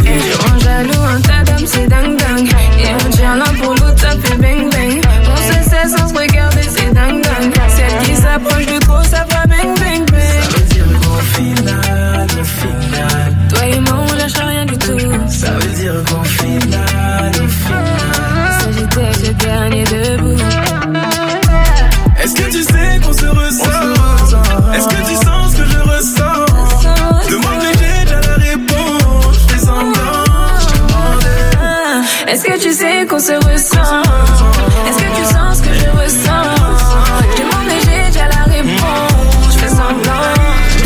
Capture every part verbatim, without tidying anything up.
Tu rends jaloux un tas d'hommes, c'est dingue dingue. Et on tient l'un pour l'autre, ça fait bang bang. On se sait sans se regarder, c'est dingue dingue. Celle qui s'approche de trop, ça va bang bang bang. Ça veut dire qu'au final, au final, toi et moi on lâche rien du tout. Ça veut dire qu'au final, au final, ça j'étais le dernier debout. Est-ce que tu sais qu'on se ressent? Est-ce que tu sens ce que je ressens? Demande mais j'ai déjà la réponse. Je fais semblant, je demandais. Est-ce que tu sais qu'on se ressent? Est-ce que tu sens ce que je ressens? Demande mais j'ai déjà la réponse. Je fais semblant, je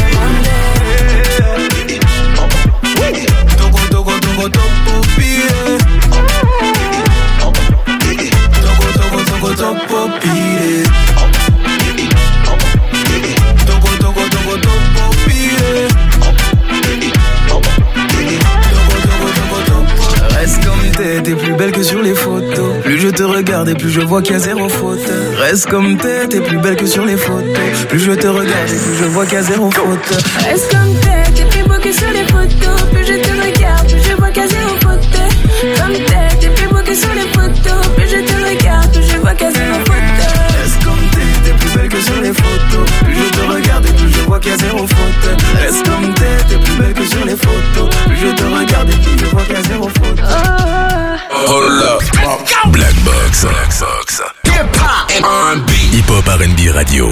demandais. Togo togo togo togo pire. Togo togo togo togo pire. Reste comme t'es, t'es plus belle que sur les photos. Plus je te regarde et plus je vois qu'il y a zéro faute. Reste comme t'es, t'es plus belle que sur les photos. Plus je te regarde et plus je vois qu'il y a zéro faute. Reste comme t'es, t'es plus beau que sur les photos. Plus je te regarde, plus je vois qu'il y a zéro faute. Comme t'es, t'es plus beau que sur les photos. Plus je te regarde, plus je vois qu'il y a zéro faute. Reste comme t'es, t'es plus belle que sur les photos. Plus je te regarde et plus je vois qu'il y a zéro faute. Reste comme t'es, t'es plus belle que sur les photos. Plus je te regarde et plus je vois qu'il y a zéro faute. Hold up. Black Box. Black Box. Hip Hop and R and B. Hip Hop R and B Radio.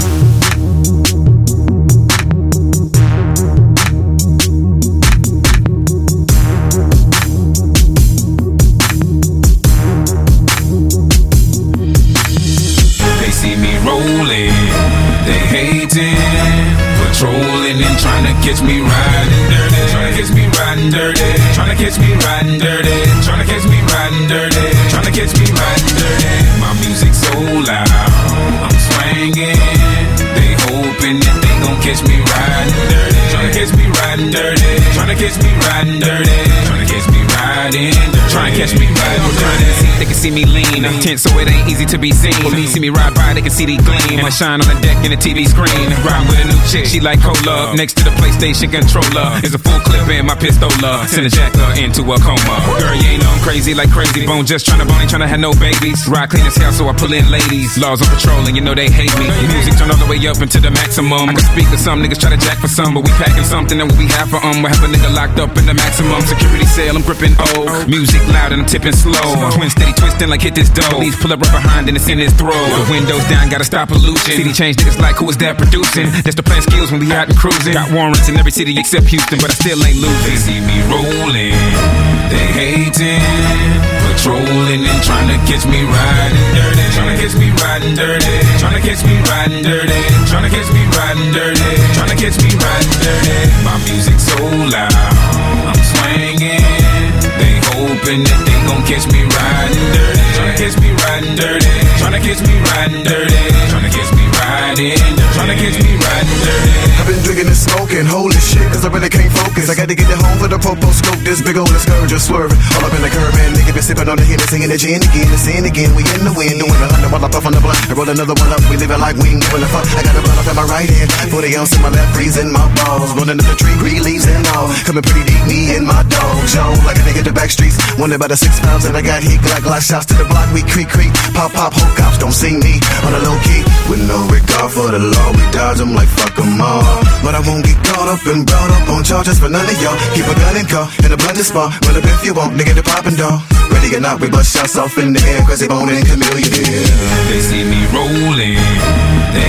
They see me rolling, they hating, patrolling and trying to catch me riding dirty. Trying to catch me riding dirty. Trying to catch me riding dirty. Trying to catch me riding dirty. Trying to catch me riding dirty. My music's so loud, I'm swinging. They hoping that they gon' catch me riding dirty. Trying to catch me riding dirty. Trying to catch me riding dirty. Trying to catch me riding dirty. Trying to catch me riding dirty. They can see me lean, I'm tense so it ain't easy to be seen. Police see me ride by, they can see the gleam. And I shine on the deck in the T V screen. Ride with a new chick, she like cola. Next to the PlayStation controller is a full clip in my pistola. Send a jacker into a coma. Girl, you ain't know I'm crazy like crazy bone. Just tryna bone, ain't tryna have no babies. Ride clean as hell, so I pull in ladies. Laws on patrol and you know they hate me. Music turned all the way up into the maximum. I can speak to some niggas try to jack for some, but we packing something that we have for um. We have a nigga locked up in the maximum security cell. I'm gripping O. Music loud and I'm tipping slow. Twin steady twisting like hit this dough. Police pull up right behind and it's in his throat. The windows down, gotta stop pollution. City change niggas like who is that producing? That's the plan skills when we out and cruising. Got warrants in every city except Houston, but I still ain't losing. They see me rolling, they hating, patrolling and trying to catch me riding dirty. Trying to catch me riding dirty. Trying to catch me riding dirty. Trying to catch me riding dirty. Trying to catch me riding dirty. My music's so loud, I'm swinging. They hoping that they gon' catch me riding dirty. Tryna catch me riding dirty. Tryna catch me riding dirty. Tryna catch me riding dirty. Tryna catch me riding dirty. I've been drinking and smoking, holy shit, cause I really can't focus. I got to get it home for the popo scope. This big old scourge just swerving. All up in the curb, man. Nigga been sipping on the Hennessy and the gin again. And seeing again, we in the wind. Doing a hundred while I puff on the blunt. I roll another one up, we live it like we ain't giving a fuck. I got a blunt up in my right hand, forty ounce in my left, freezing my balls. Rolling up the tree, green leaves and all. Coming pretty deep, me and my dogs, yo. Like a nigga the back streets. Wonder about the six pounds that I got heat. Glock, glock shots to the block, we creak, creak. Pop, pop, whole cops don't see me. On a low key, with no regard for the law. We dodge them like fuck them all. But I won't get caught up and brought up on charges for none of y'all. Keep a gun in car, in a blended spot. Well, if you want, nigga, the poppin' dog. Ready or not, we bust shots off in the air. Cause they bone and chameleon. They see me rolling, they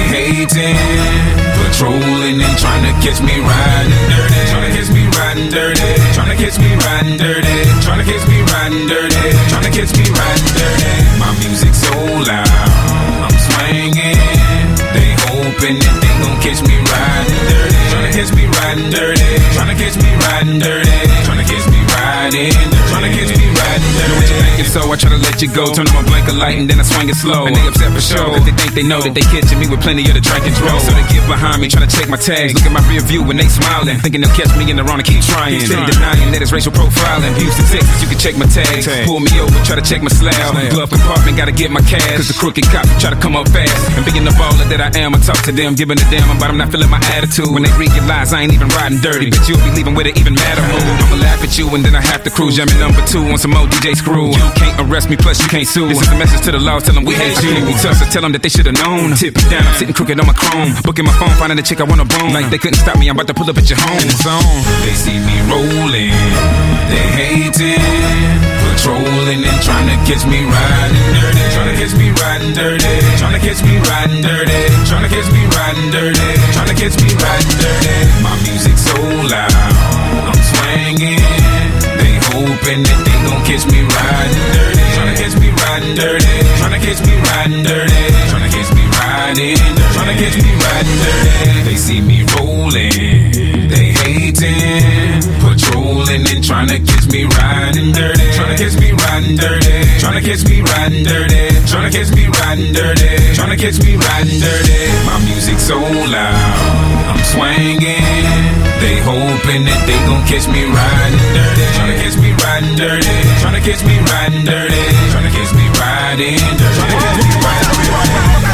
hating, patrolling and trying to catch me riding dirty. Trying to catch me riding dirty. Trying to catch me riding dirty. Trying to catch me riding dirty. Trying to catch me riding dirty. My music's so loud, I'm swinging. They hoping that they gon' catch me riding dirty. Trying to catch me riding dirty. Trying to catch me riding dirty. Trying to catch me riding dirty. Trying to catch me riding dirty. thinking so, I try to let you go. Turn on my blinker light and then I swing it slow. And they upset for sure, cause they think they know that they catching me with plenty of the drink and draw. So they get behind me, trying to check my tags. Look at my rear view when they smiling, thinking they'll catch me in the wrong and keep trying. Steady denying that it's racial profiling. Houston, Texas, you can check my tags. Pull me over, try to check my slab. Glove compartment, gotta get my cash. Cause the crooked cop try to come up fast. And being the baller that I am, I talk to them, giving a damn about them, not feeling my attitude. When they realize I ain't even riding dirty, but you'll be leaving with an even madder mood. I'ma laugh at you and then I have to cruise. Jamming number two on some old D J screw. You can't arrest me, plus you can't sue. This is a message to the law, tell them we hate you. We tough, so tell them that they should've known. Tip it down, I'm sitting crooked on my chrome. Booking my phone, finding a chick I wanna bone. Like they couldn't stop me, I'm about to pull up at your home. It's on. They see me rolling, they hating, patrolling and trying to catch me riding dirty. Trying to catch me riding dirty. Trying to catch me riding dirty. Trying to catch me riding dirty. Trying to catch me riding dirty. My music so loud, I'm swinging. They hoping that they gon' catch me riding dirty. Trying to catch me riding dirty. Trying to catch me riding dirty. Trying to catch me riding dirty. Trying to catch me riding dirty. They see me rolling, they hating, patrolling and trying to catch me riding dirty. Trying to catch me riding dirty. Trying to catch me riding dirty. Trying to catch me riding dirty. Trying to catch me riding dirty. My music so loud, I'm swinging. They hoping that they gon' catch me riding dirty. Trying to catch me riding dirty. Trying to catch me riding dirty. Trying to catch me riding dirty. Trying to catch me riding dirty.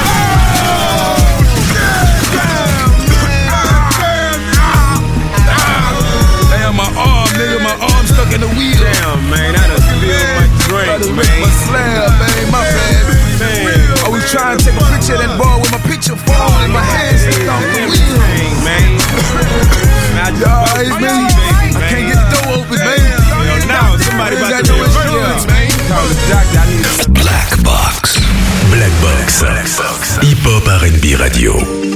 My arm, nigga, my arm stuck in the wheel. Damn, man, I done spilled my drink, man. My slab, man, my bad. Man. I was trying to take a picture of that ball with my picture falling in my hands stuck off the wheel. Man, y'all, it's me. I can't get the door open, man. Yo, now somebody about to do it, man. Call the doctor, I need a Black Box. Black Box. Hip Hop R and B Radio.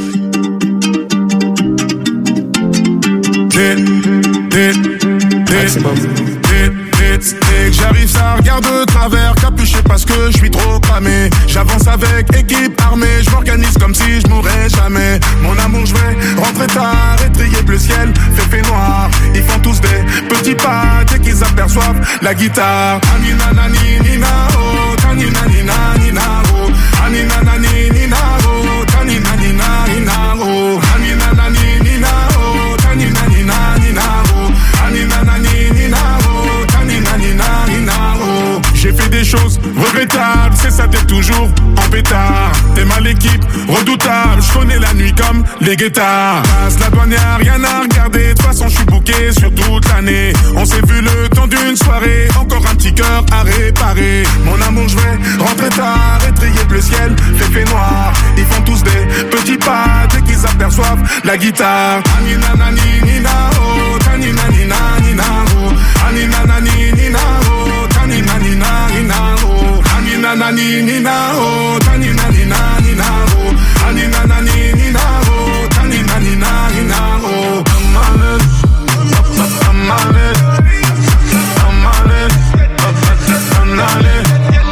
Hit, hit, hit, hit, hit, hit. J'arrive, ça regarde de travers, capuché parce que je suis trop cramé. J'avance avec équipe armée, je m'organise comme si je mourrais jamais. Mon amour, je vais rentrer tard, étrier bleu ciel, fait fait noir. Ils font tous des petits pas dès qu'ils aperçoivent la guitare. Anina nani nina oh, tanina nina nina oh, anina nani nina oh, tanina nina nina oh, anina nani nina oh, tanina nina nina oh, anina nani nina oh, tanina nina nina oh. J'ai fait des choses regrettables, c'est ça, t'es toujours en pétard. T'es mal l'équipe, redoutable, je connais la nuit comme les guettards. Passe la douane, y'a rien à regarder, de toute façon je suis booké sur toute l'année. On s'est vu le temps d'une soirée, encore un petit cœur à réparer. Mon amour, je vais rentrer tard, étrier bleu ciel, fait fait noir. Ils font tous des petits pas dès qu'ils aperçoivent la guitare. Anina nani nina oh, tanina nina nina oh, anina nani nina oh, tanina nina nina oh, anina nani nina oh, tanina nina nina oh, anina nani nina oh, tanina nina nina oh. I'm on it, I'm on it, I'm on it, I'm on it.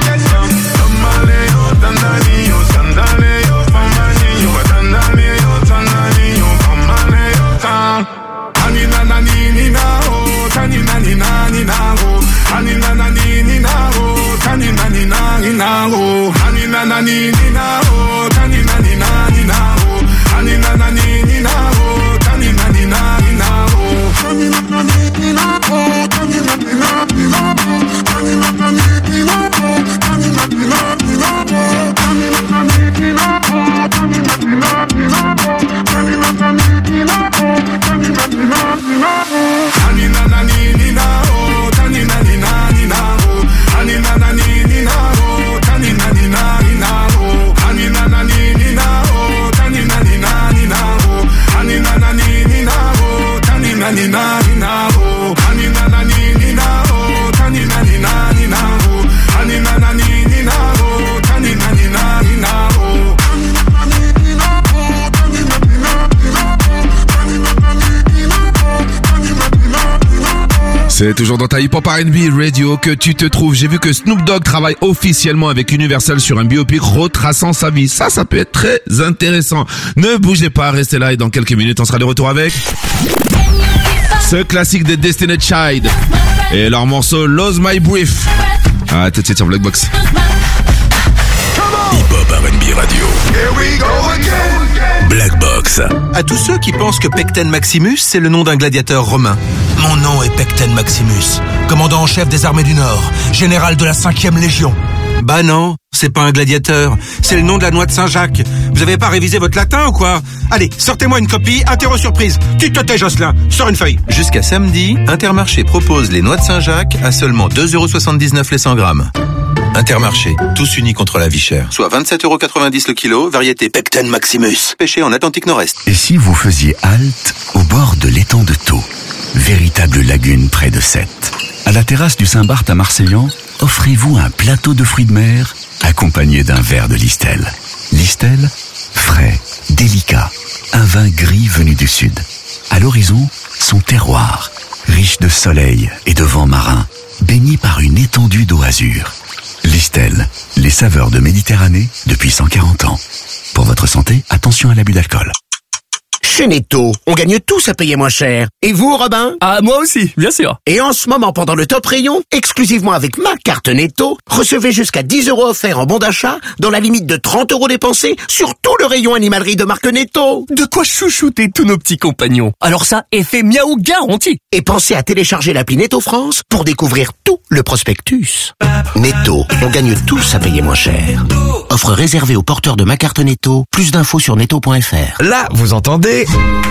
Anina nani nina oh, tanina nina nina oh, anina nani nina oh, tanina nina nina oh, anina nani nina oh, tanina nina nina oh, anina nani nina oh, tanina nina nina oh, tanina nani nina oh, tanina nina nina oh, tanina nani nina oh, tanina nina nina oh, tanina nani nina oh, tanina nina nina oh, tanina nani nina oh, tanina nina nina oh, anina nani nina oh, tanina nina nina oh, anina nani nina oh, tanina nina nina oh, anina nani nina oh, tanina nina nina oh, anina nani nina oh, tanina nina nina oh, anina nani nina oh, tanina nina nina oh, anina nani nina oh, tanina nina nina oh, anina nani nina oh, tanina nina nina oh, anina nani nina oh, tanina nina nina oh. C'est toujours dans ta Hip Hop R and B Radio que tu te trouves. J'ai vu que Snoop Dogg travaille officiellement avec Universal sur un biopic retraçant sa vie. Ça, ça peut être très intéressant. Ne bougez pas, restez là et dans quelques minutes, on sera de retour avec ce classique des Destiny's Child et leur morceau Lose My Breath. Ah, tout de suite sur Black Box. Hip-Hop R and B Radio. Here we go again. Black Box. À tous ceux qui pensent que Pecten Maximus, c'est le nom d'un gladiateur romain. Mon nom est Pecten Maximus, commandant en chef des armées du Nord, général de la cinquième Légion. Bah non, c'est pas un gladiateur, c'est le nom de la noix de Saint-Jacques. Vous avez pas révisé votre latin ou quoi? Allez, sortez-moi une copie, interro surprise. Tu te tais, Jocelyn, sors une feuille. Jusqu'à samedi, Intermarché propose les noix de Saint-Jacques à seulement deux euros soixante-dix-neuf les cent grammes. Intermarché, tous unis contre la vie chère. Soit vingt-sept euros quatre-vingt-dix le kilo, variété Pecten Maximus. Pêché en Atlantique Nord-Est. Et si vous faisiez halte au bord de l'étang de Thau, véritable lagune près de Sète. À la terrasse du Saint-Barth à Marseillan, offrez-vous un plateau de fruits de mer accompagné d'un verre de Listel. Listel, frais, délicat, un vin gris venu du sud. À l'horizon, son terroir, riche de soleil et de vent marin, baigné par une étendue d'eau azur. Listel, les saveurs de Méditerranée depuis cent quarante ans. Pour votre santé, attention à l'abus d'alcool. Chez Netto, on gagne tous à payer moins cher. Et vous, Robin? Ah, moi aussi, bien sûr. Et en ce moment, pendant le top rayon, exclusivement avec ma carte Netto, recevez jusqu'à dix euros offerts en bon d'achat dans la limite de trente euros dépensés sur tout le rayon animalerie de marque Netto. De quoi chouchouter tous nos petits compagnons. Alors ça, effet miaou garanti. Et pensez à télécharger l'appli Netto France pour découvrir tout le prospectus. Netto, on gagne tous à payer moins cher. Offre réservée aux porteurs de ma carte Netto. Plus d'infos sur netto point f r. Là, vous entendez?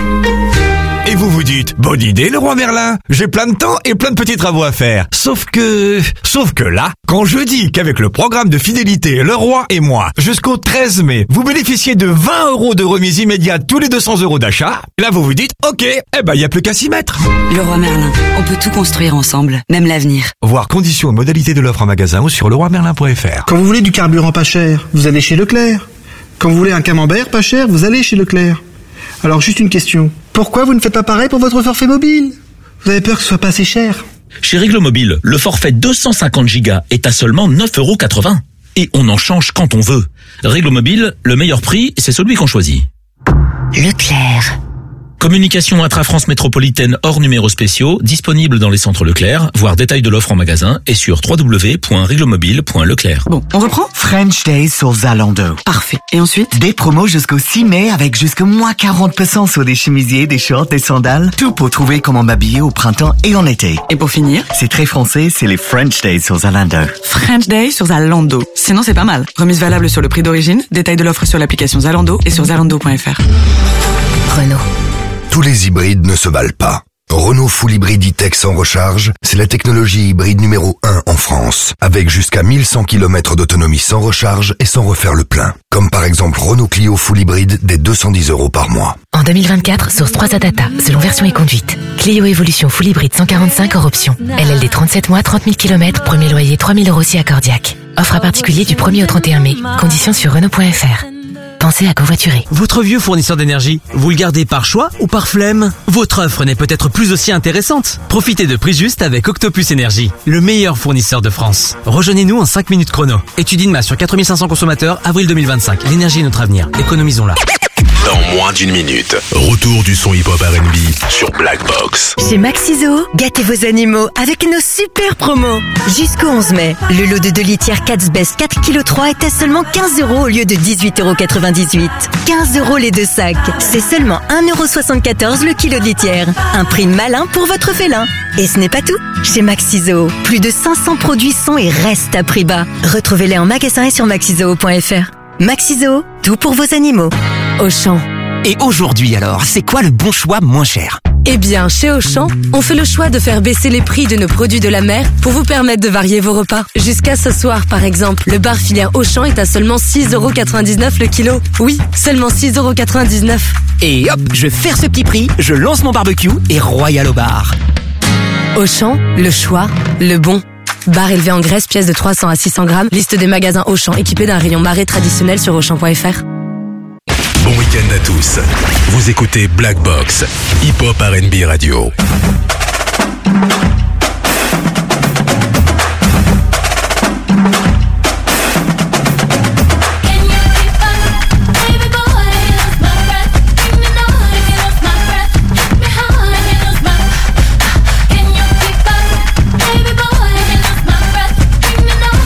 Et vous vous dites, bonne idée le roi Merlin, j'ai plein de temps et plein de petits travaux à faire. Sauf que... Sauf que là, quand je dis qu'avec le programme de fidélité Le Roi et moi, jusqu'au treize mai, vous bénéficiez de vingt euros de remise immédiate tous les deux cents euros d'achat, là vous vous dites, ok, eh ben y a plus qu'à s'y mettre. Le Roi Merlin, on peut tout construire ensemble, même l'avenir. Voir conditions et modalités de l'offre en magasin ou sur leroy merlin point f r. Quand vous voulez du carburant pas cher, vous allez chez Leclerc. Quand vous voulez un camembert pas cher, vous allez chez Leclerc. Alors juste une question, pourquoi vous ne faites pas pareil pour votre forfait mobile? Vous avez peur que ce soit pas assez cher? Chez Réglo Mobile, le forfait deux cent cinquante gigas est à seulement neuf euros quatre-vingts. Et on en change quand on veut. Réglo Mobile, le meilleur prix, c'est celui qu'on choisit. Leclerc. Communication intra-France métropolitaine hors numéros spéciaux, disponible dans les centres Leclerc, voir détail de l'offre en magasin et sur w w w point reglomobile point leclerc. Bon, on reprend? French Days sur Zalando. Parfait. Et ensuite? Des promos jusqu'au six mai avec jusqu'à moins quarante pour cent sur des chemisiers, des shorts, des sandales. Tout pour trouver comment m'habiller au printemps et en été. Et pour finir? C'est très français, c'est les French Days sur Zalando. French Days sur Zalando. Sinon, c'est pas mal. Remise valable sur le prix d'origine, détail de l'offre sur l'application Zalando et sur zalando point f r. Renault. Tous les hybrides ne se valent pas. Renault Full Hybrid E-Tech sans recharge, c'est la technologie hybride numéro un en France, avec jusqu'à mille cent kilomètres d'autonomie sans recharge et sans refaire le plein. Comme par exemple Renault Clio Full Hybrid dès deux cent dix euros par mois. En deux mille vingt-quatre, source trois A Data, selon version et conduite. Clio Evolution Full Hybrid cent quarante-cinq hors option. L L D trente-sept mois, trente mille kilomètres, premier loyer trois mille euros si accordiaque. Offre à particulier du premier au trente et un mai. Conditions sur Renault point f r. Pensez à covoiturer. Votre vieux fournisseur d'énergie, vous le gardez par choix ou par flemme? Votre offre n'est peut-être plus aussi intéressante. Profitez de prix juste avec Octopus Énergie, le meilleur fournisseur de France. Rejoignez-nous en cinq minutes chrono. Étude INMA sur quatre mille cinq cents consommateurs, avril deux mille vingt-cinq. L'énergie est notre avenir. Économisons-la. Dans moins d'une minute, retour du son hip-hop R and B sur Black Box. Chez Maxiso, gâtez vos animaux avec nos super promos. Jusqu'au onze mai, le lot de deux litières Cats Best quatre virgule trois kilos est à seulement quinze euros au lieu de dix-huit euros quatre-vingt-dix-huit. quinze euros les deux sacs. C'est seulement un euro soixante-quatorze le kilo de litière. Un prix malin pour votre félin. Et ce n'est pas tout. Chez Maxiso, plus de cinq cents produits sont et restent à prix bas. Retrouvez-les en magasin et sur maxiso point f r. Maxiso, tout pour vos animaux. Auchan. Et aujourd'hui alors, c'est quoi le bon choix moins cher? Eh bien, chez Auchan, on fait le choix de faire baisser les prix de nos produits de la mer pour vous permettre de varier vos repas. Jusqu'à ce soir, par exemple, le bar filaire Auchan est à seulement six euros quatre-vingt-dix-neuf le kilo. Oui, seulement six euros quatre-vingt-dix-neuf. Et hop, je ferme ce petit prix, je lance mon barbecue et royal au bar. Auchan, le choix, le bon. Bar élevé en graisse, pièce de trois cents à six cents grammes. Liste des magasins Auchan équipés d'un rayon marée traditionnel sur auchan point f r. Bon week-end à tous. Vous écoutez Black Box, hip-hop R and B radio. Can you keep up? Baby boy, you lose my breath. Bring me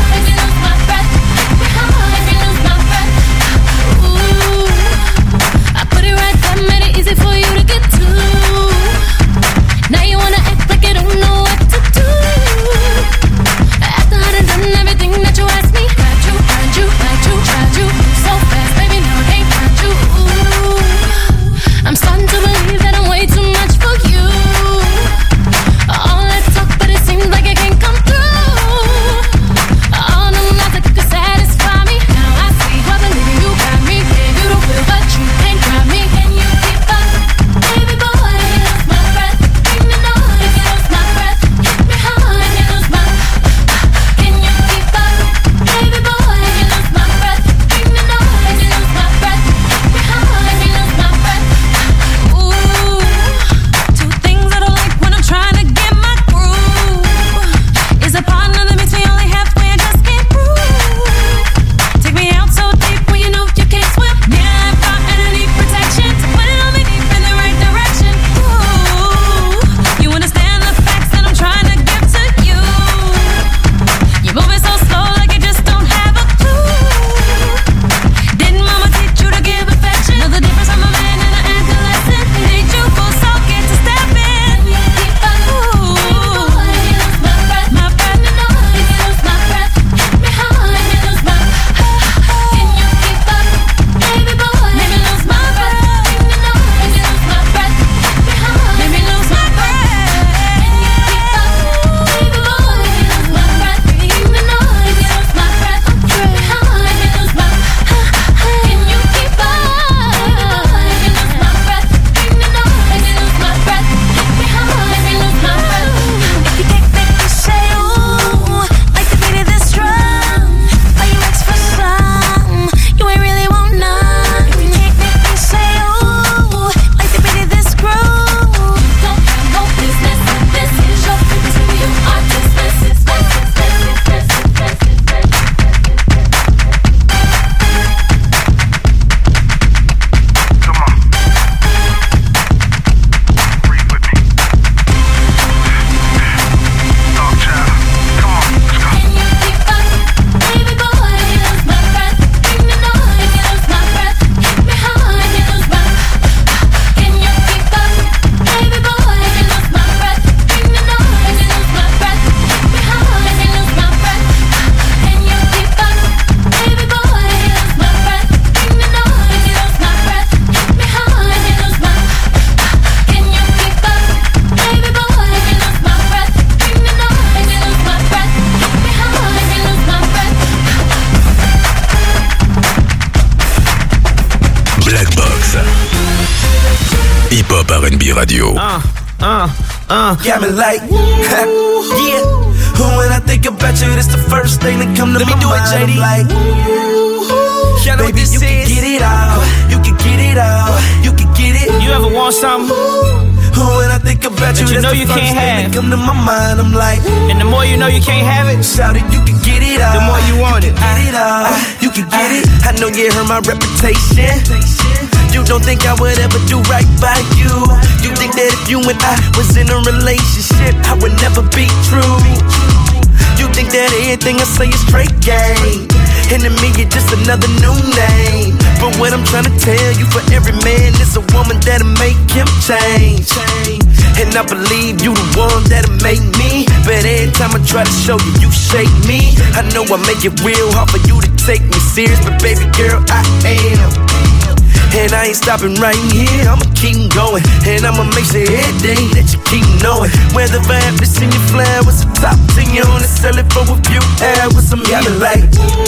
Hip Hop R and B Radio. Uh, uh, uh, got me like, yeah. When I think about you, that's the first thing that come to Let my mind. Let me do it, J D. Like, y'all know baby, what this you is. Can get it out. You can get it out. You can get it. You ever want something? When I think about you, you know you can't have. Come to my mind, I'm like, and the more you know you can't have it, shout it, you can get it out. The more you want it, get it out. You can get it. I know you heard my reputation. You don't think I would ever do right by you. You think that if you and I was in a relationship, I would never be true. You think that everything I say is straight game, and to me you're just another new name. But what I'm trying to tell you, for every man is a woman that'll make him change. And I believe you the one that'll make me, but every time I try to show you, you shake me. I know I make it real hard for you to take me serious, but baby girl, I am. And I ain't stopping right here, I'ma keep going. And I'ma make sure every day that you keep knowing where the vibe is in your flowers, the top ten, you only sell it for a few hours. I'm yelling like,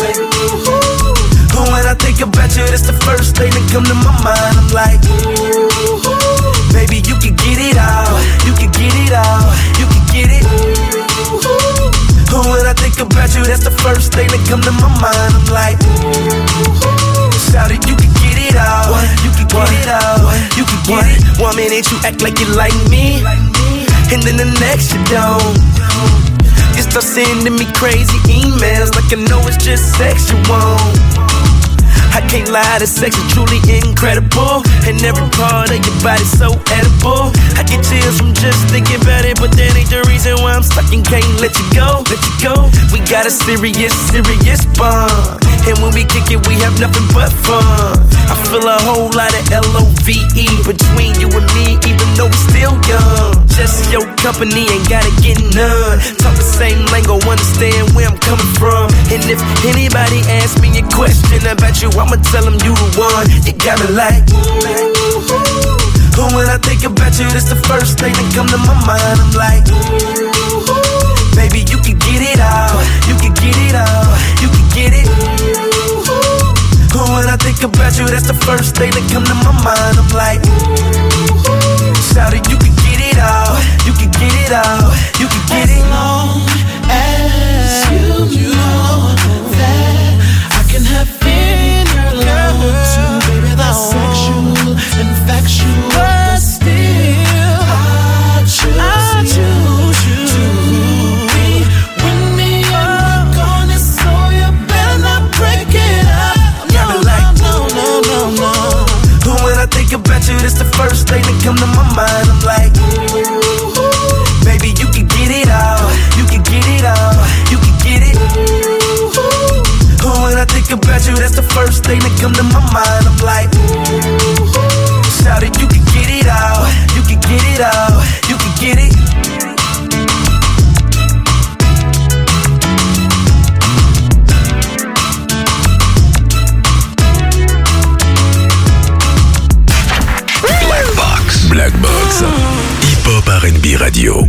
when I think about you, that's the first thing that come to my mind. I'm like, baby, you can get it out. You can get it out. You can get it. When I think about you, that's the first thing that come to my mind. I'm like, shout it, you can get it out. You can get it out. You can get it. One minute you act like you like me, and then the next you don't. You start sending me crazy emails like I know it's just sexual. I can't lie, the sex is truly incredible, and every part of your body's so edible. I get chills from just thinking about it, but that ain't the reason why I'm stuck and can't let you go, let you go. We got a serious, serious bond, and when we kick it, we have nothing but fun. I feel a whole lot of L O V E between you and me, even though we're still young. Just your company ain't gotta get none. Talk the same lingo, understand where I'm coming from. And if anybody asks me a question about you, I'ma tell them you the one. You got me like, when I think about you, that's the first thing that come to my mind. I'm like, baby, you can get it out. You can get it out. You can get it. When I think about you, that's the first thing that come to my mind. I'm like, shout it, you can get it out. You can get it out. You can get it. As long as you know that I can have inner love too, baby, that's sexual and factual, but still I choose, I choose you to be with me. I'm gonna, so you better not break it up. No, no, no, no, no, no. When I think about you, that's the first thing that come to my mind. I'm like, baby, you can get it out. You can get it out. You can get it. When I think about you, that's the first thing that come to my mind. I'm like, shout it, you can get it out. You can get it out. You can get it. Black Box. Black Box. Hip Hop R and B Radio.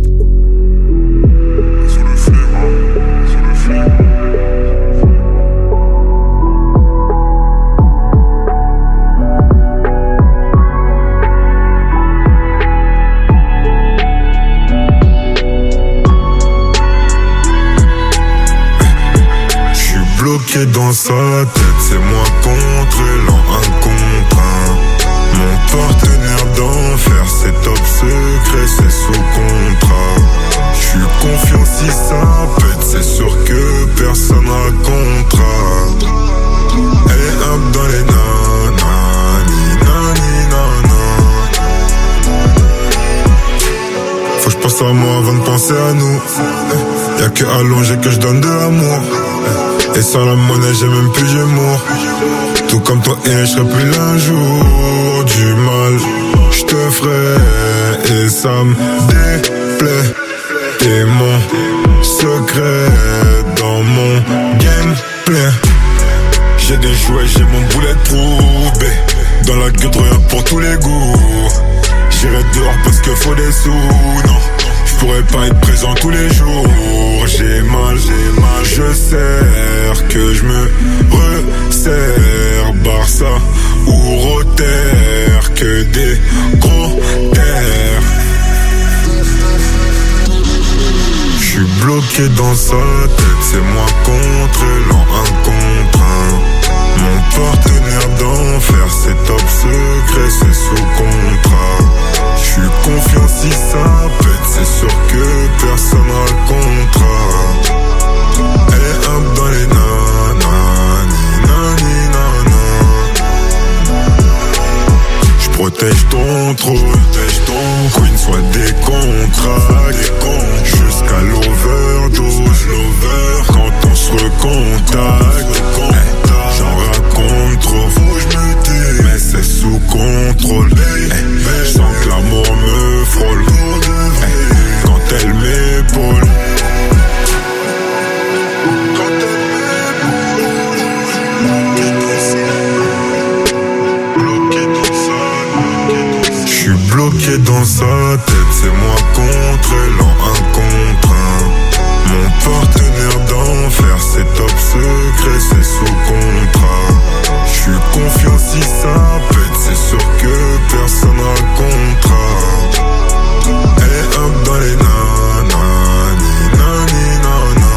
Bloqué dans sa tête, c'est moi contre l'an, un contre un. Mon partenaire d'enfer, c'est top secret, c'est sous contrat. J'suis confiant si ça pète, c'est sûr que personne racontera. Elle est up dans les nanani, nani, nana. Faut que j'pense à moi avant de penser à nous. Y'a que allongé que j'donne de l'amour. Et sans la monnaie j'ai même plus d'humour. Tout comme toi et je serai plus l'un jour. Du mal je te ferai et ça me déplaît. T'es mon secret dans mon gameplay. J'ai des jouets, j'ai mon bulletproof. Dans la gueule rien pour tous les goûts. J'irai dehors parce que faut des sous, non. pourrais pas être présent tous les jours. J'ai mal, j'ai mal, je sers que je me resserre. Barça ou Rotter, que des gros terres. J'suis bloqué dans sa tête, c'est moi contre l'an, un contre un. Mon partenaire d'enfer, c'est top secret, c'est sous contrat. J'suis confiant si ça pète, c'est sûr que personne racontera. Elle est un dans les nanas, nani nana. J'protège ton trône, protège ton queen, soit des contrats, des comptes. Jusqu'à l'overdose, l'over, quand on se recontacte. J'en raconte trop, faut que je me tais, mais c'est sous contrôle. Je sens que l'amour me frôle quand elle m'épaule. J'suis bloqué dans sa tête, c'est moi contre l'an, un contre un. Mon partenaire d'enfer, c'est top secret, c'est sous contrat. J'suis confiant si ça pète, c'est sûr que personne racontera. Elle est un dans les nanas, ni nani nana.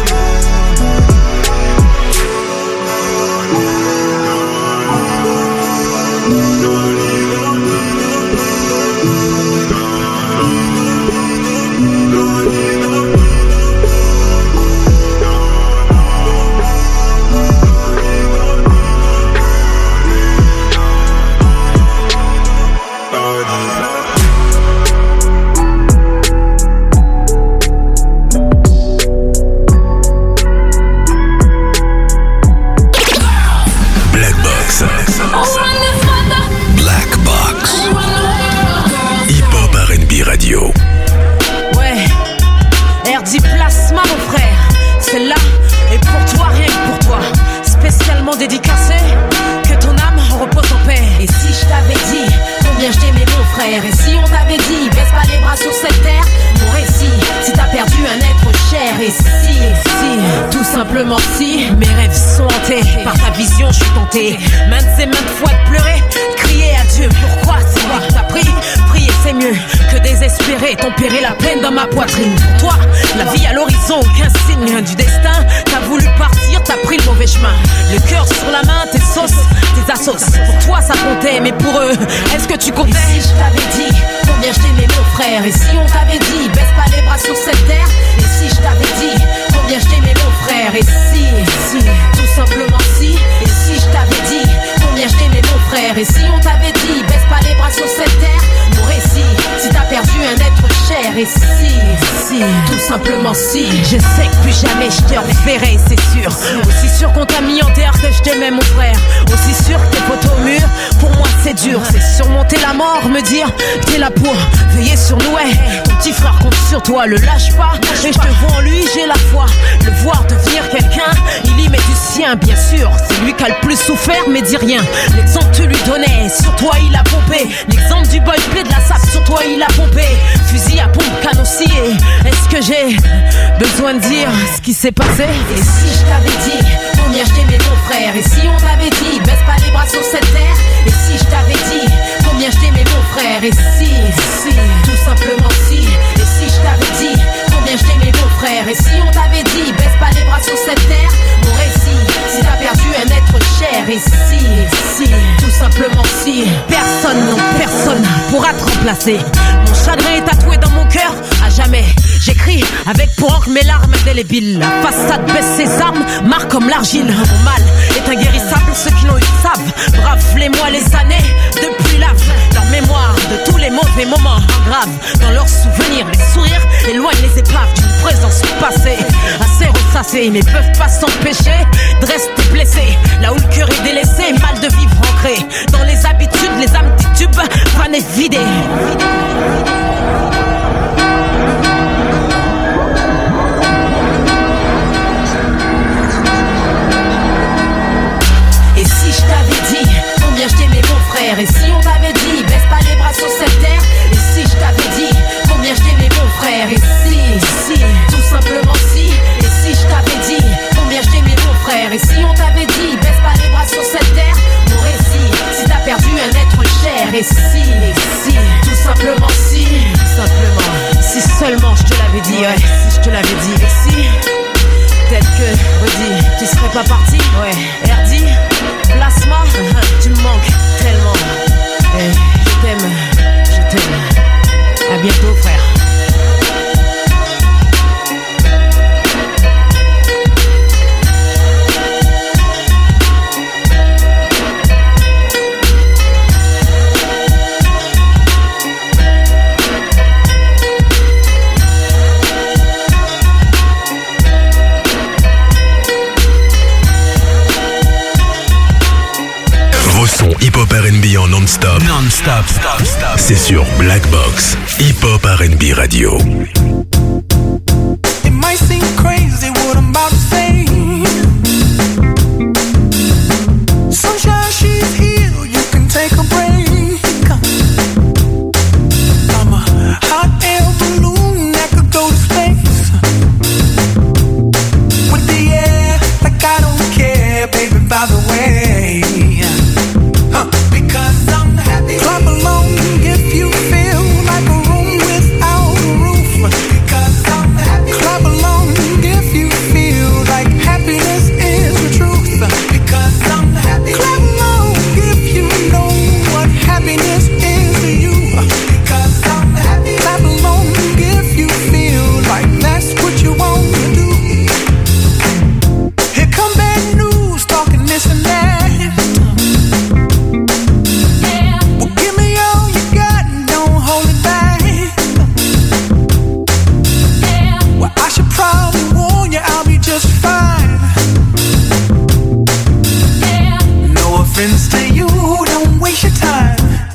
Dédicacé, que ton âme repose en paix. Et si je t'avais dit combien je t'aimais mon frère, et si on t'avait dit baisse pas les bras sur cette terre, mon récit, si t'as perdu un être cher, et si, et si, tout simplement si, mes rêves sont hantés par ta vision, je suis tenté maintes et maintes fois de pleurer, crier à Dieu, pourquoi c'est moi qui t'as pris, prier c'est mieux que désespérer, tempérer la peine dans ma poitrine. Pour toi, la vie à l'horizon, aucun signe du destin, t'as voulu partir, t'as pris le mauvais chemin, le cœur sur la main, tes sauces, tes assos. Pour toi ça comptait, mais pour eux, est-ce que tu comptais? Et si je t'avais dit combien je t'aimais mon frère, et si on t'avait dit baisse pas les bras sur cette terre, et si je t'avais dit combien je t'aimais mon frère, et si, et si, tout simplement si, et si je t'avais dit combien je t'aimais mon frère, et si on t'avait dit baisse pas les bras sur cette terre, mon récit, si t'as perdu un être cher, et si, si, tout simplement si, je sais que plus jamais je te reverrai, c'est sûr, aussi sûr qu'on t'a mis en terre que je t'aimais mon frère, aussi sûr que tes potes au mur, pour moi c'est dur, c'est surmonter la mort, me dire que t'es là pour veiller sur nous, ouais, ton petit frère compte sur toi, le lâche pas, et je te vois en lui, j'ai la foi, le voir devenir quelqu'un, il y met du sien, bien sûr, c'est lui qui a le plus souffert, mais dis rien, l'exemple que tu lui donnais, sur toi il a pompé, l'exemple du boy play de la sape, sur toi il a pompé, fusil à pompe, canoncier, est-ce que j'ai besoin de dire ce qui s'est passé? Et si je t'avais dit combien je t'aimais mon frère, et si on t'avait dit baisse pas les bras sur cette terre, et si je t'avais dit combien je t'aimais mon frère, et si, si, tout simplement si, et si je t'avais dit combien je t'aimais mon frère, et si on t'avait dit baisse pas les bras sur cette terre, mon récit, si t'as perdu un être cher, et si, si, tout simplement si, personne, non personne pourra te remplacer, mon chagrin est tatoué dans mon cœur à jamais, j'écris avec pour encre mes larmes indélébiles, la façade baisse ses armes, marque comme l'argile, mon mal est inguérissable, ceux qui l'ont eu savent, brave les mois, les années, depuis lave leur mémoire de tous les mauvais moments graves, dans leurs souvenirs, les sourires éloignent les épaves d'une présence passée, assez ressassée, mais peuvent pas s'empêcher de rester blessés, là où le cœur est délaissé, mal de vivre ancré, dans les habitudes, les âmes titubes, vannes et vidées. Et si je t'avais dit combien je t'aimais mon frère, et si on t'avait dit baisse pas les bras sur cette terre, et si je t'avais dit combien je t'aimais mon frère, et seulement je te l'avais dit, ouais, si je te l'avais dit. Et si, peut-être que, redis, tu serais pas parti, ouais. Erdi, plasma, tu me manques tellement. Et je t'aime, je t'aime. À bientôt, frère. Hip-hop R and B en non-stop. Non-stop, stop, stop. C'est sur Black Box, Hip-Hop R and B Radio. It might seem crazy what I'm about to say. Sunshine, she's here, you can take a break. I'm a hot air balloon that could go to space. With the air, like I don't care, baby, by the way. Clap along if you feel like a room without a roof. Because I'm happy. Clap along if you feel like happiness is the truth. Because I'm happy. Clap along if you know what happiness is to you. Because I'm happy. Clap along if you feel like that's what you want to do. Here come bad news, talking this and that. To you, don't waste your time.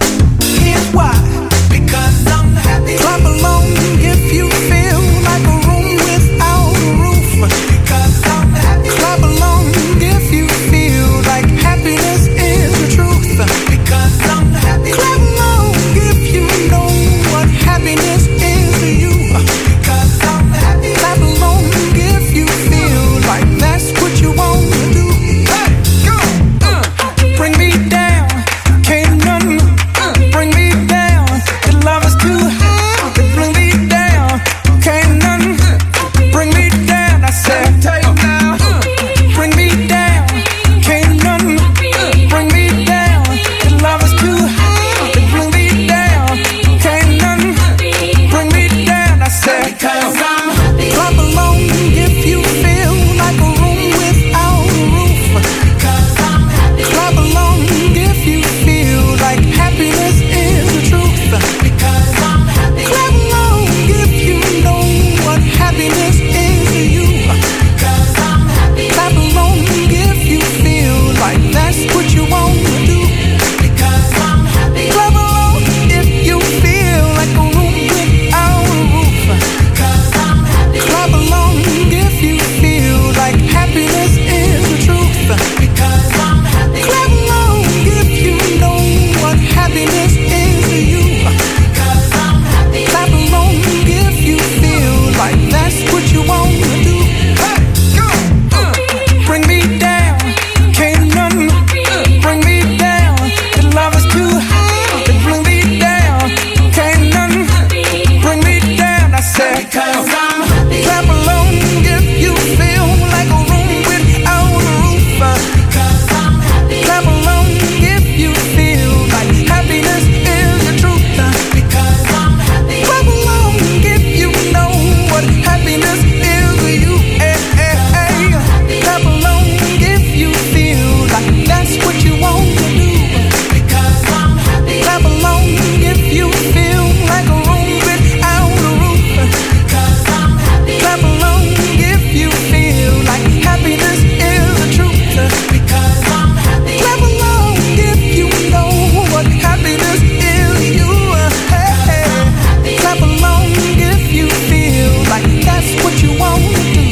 Here's why. Because I'm happy. Clap along if you feel like a room without a roof. Because I'm happy. Clap along if you feel like happiness is the truth. Because I'm happy. Clap along if you know what happiness is to you. Because I'm happy. Clap along if you feel like that's what you want to do. Hey, go! Uh. Bring me down, can't none bring me down. The love is too high, bring me down, can't none bring me down. I said, take now, bring me down, can't none bring me down. The love is too high, bring me down, can't none bring me down. I said, because I'm happy. Clap along if you feel like a room without a roof. Because I'm happy. Clap along if you feel like happiness is the truth. Because I'm happy. Clap along if you know what happiness is to you. Because I'm happy. Clap along if you feel like that's what you want to do. Because I'm happy. Clap along if you feel like a room without a roof. Because I'm happy. Clap along if you feel like happiness is the truth. Because I'm happy. Clap along if you know what happiness is to you. Because I'm happy. Clap along if you feel like that's what you want to do. Hey, go! Uh. Bring me down, can't none bring me down. The love is too high, bring me down, can't none bring me down. I said, because I'm happy. Clap along if you feel like a room without a roof. Because I'm happy. Clap along if you feel like happiness is the truth. Because I'm happy. Clap along if you know what happiness is to you. Hey, hey, hey. Clap along if you feel like that's what you want to do. Because I'm happy. Clap along if you feel like a room without a roof. Because I'm happy. Clap along if you feel like happiness is the truth. Because I'm happy. Clap along if you know what happiness is to you. Hey, hey. Clap along if you feel like that's what you want to do.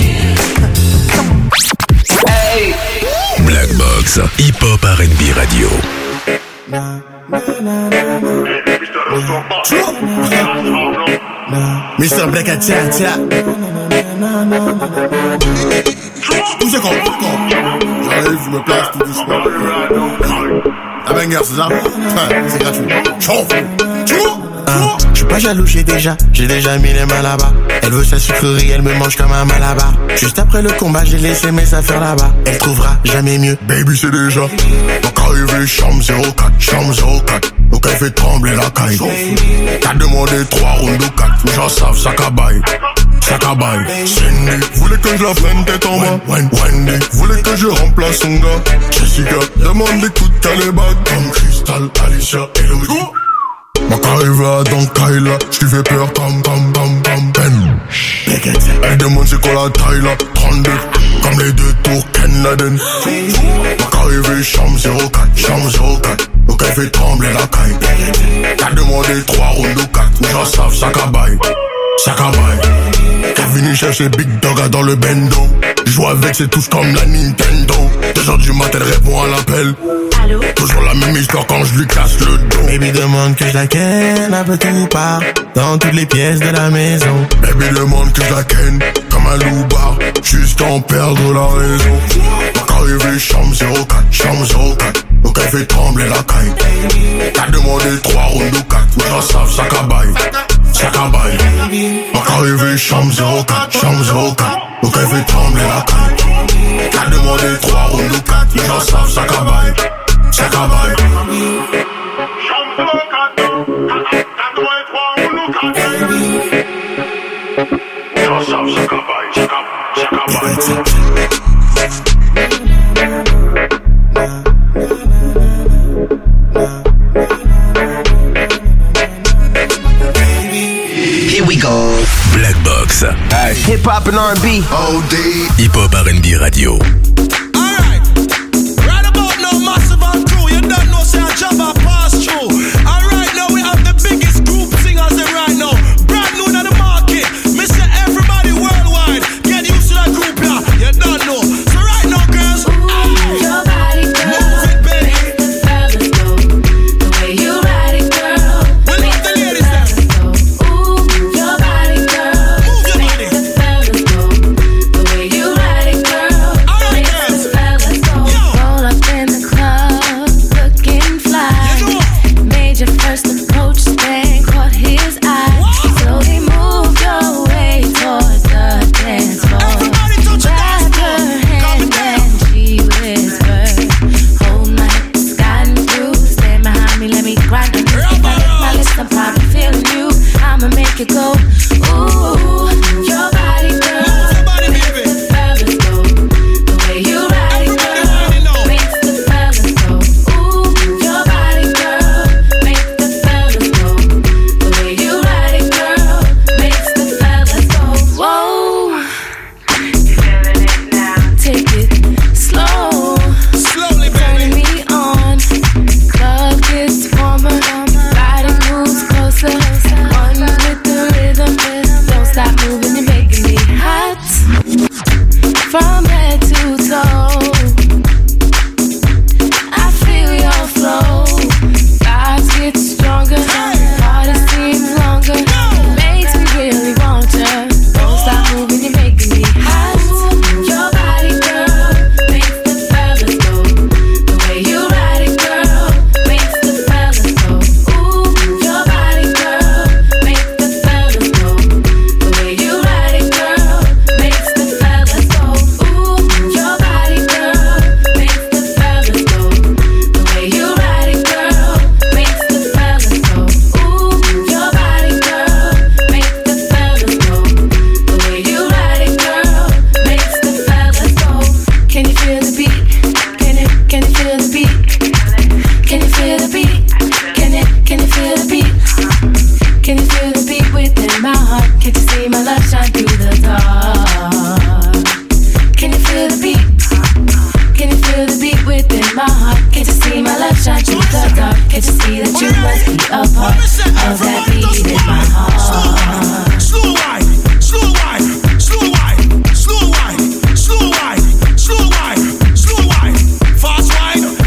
Come on. Hey. Black Box, Hip-Hop R and B Radio. Mister Black à tcha tcha. Touchez quand, j'arrive, je me place tout doucement. Un banger, c'est ça? C'est gratuit. Chauffe. Chauffe. Pas jaloux, j'ai déjà, j'ai déjà mis les mains là-bas. Elle veut sa sucrerie, elle me mange comme un malabar. Juste après le combat, j'ai laissé mes affaires là-bas. Elle trouvera jamais mieux. Baby, c'est déjà. Donc arrivé, chambre zéro quatre, chambre zéro quatre. Donc elle fait trembler la caille. T'as demandé trois rounds ou quatre. J'en savent, ça cabaye. Ça cabaye. Cindy, voulait que je la prenne tête en bas. Wendy, voulait que je remplace son gars. Jessica, demande des coups de calébag. Comme Crystal, Alicia, Elodie. Ma carrière dans Kyla, j't'y fais peur comme comme comme comme Ben. Elle demande c'est quoi la taille là, trente-deux, comme les deux tours Ken Laden. Ma carrière chambre zéro quatre, chambre zéro quatre, donc elle fait trembler la caille. T'as demandé trois rounds ou quatre, j'en savent ça cabaye, ça cabaye. T'as venu chercher Big Dog dans le bendo. Joue avec c'est tous comme la Nintendo. Deux heures du matin elle répond à l'appel. Allô? Toujours la même histoire quand je lui casse le dos. Baby demande que je la ken un peu tout part, dans toutes les pièces de la maison. Baby demande que je la ken comme un loupard, jusqu'à en perdre la raison. Donc arrivé chambre zéro quatre, chambre zéro quatre, donc elle fait trembler la caille. T'as demandé trois rounds ou quatre, mais j'en savent ça cabaye, ça cabaye. Donc arrivé chambre zéro quatre, chambre zéro quatre, donc elle fait trembler la caille. T'as demandé trois rounds ou quatre, mais j'en savent ça cabaye, ça cabaye. Here we go. Black Box. Hip hop and R and B. O D. Hip Hop R and B Radio.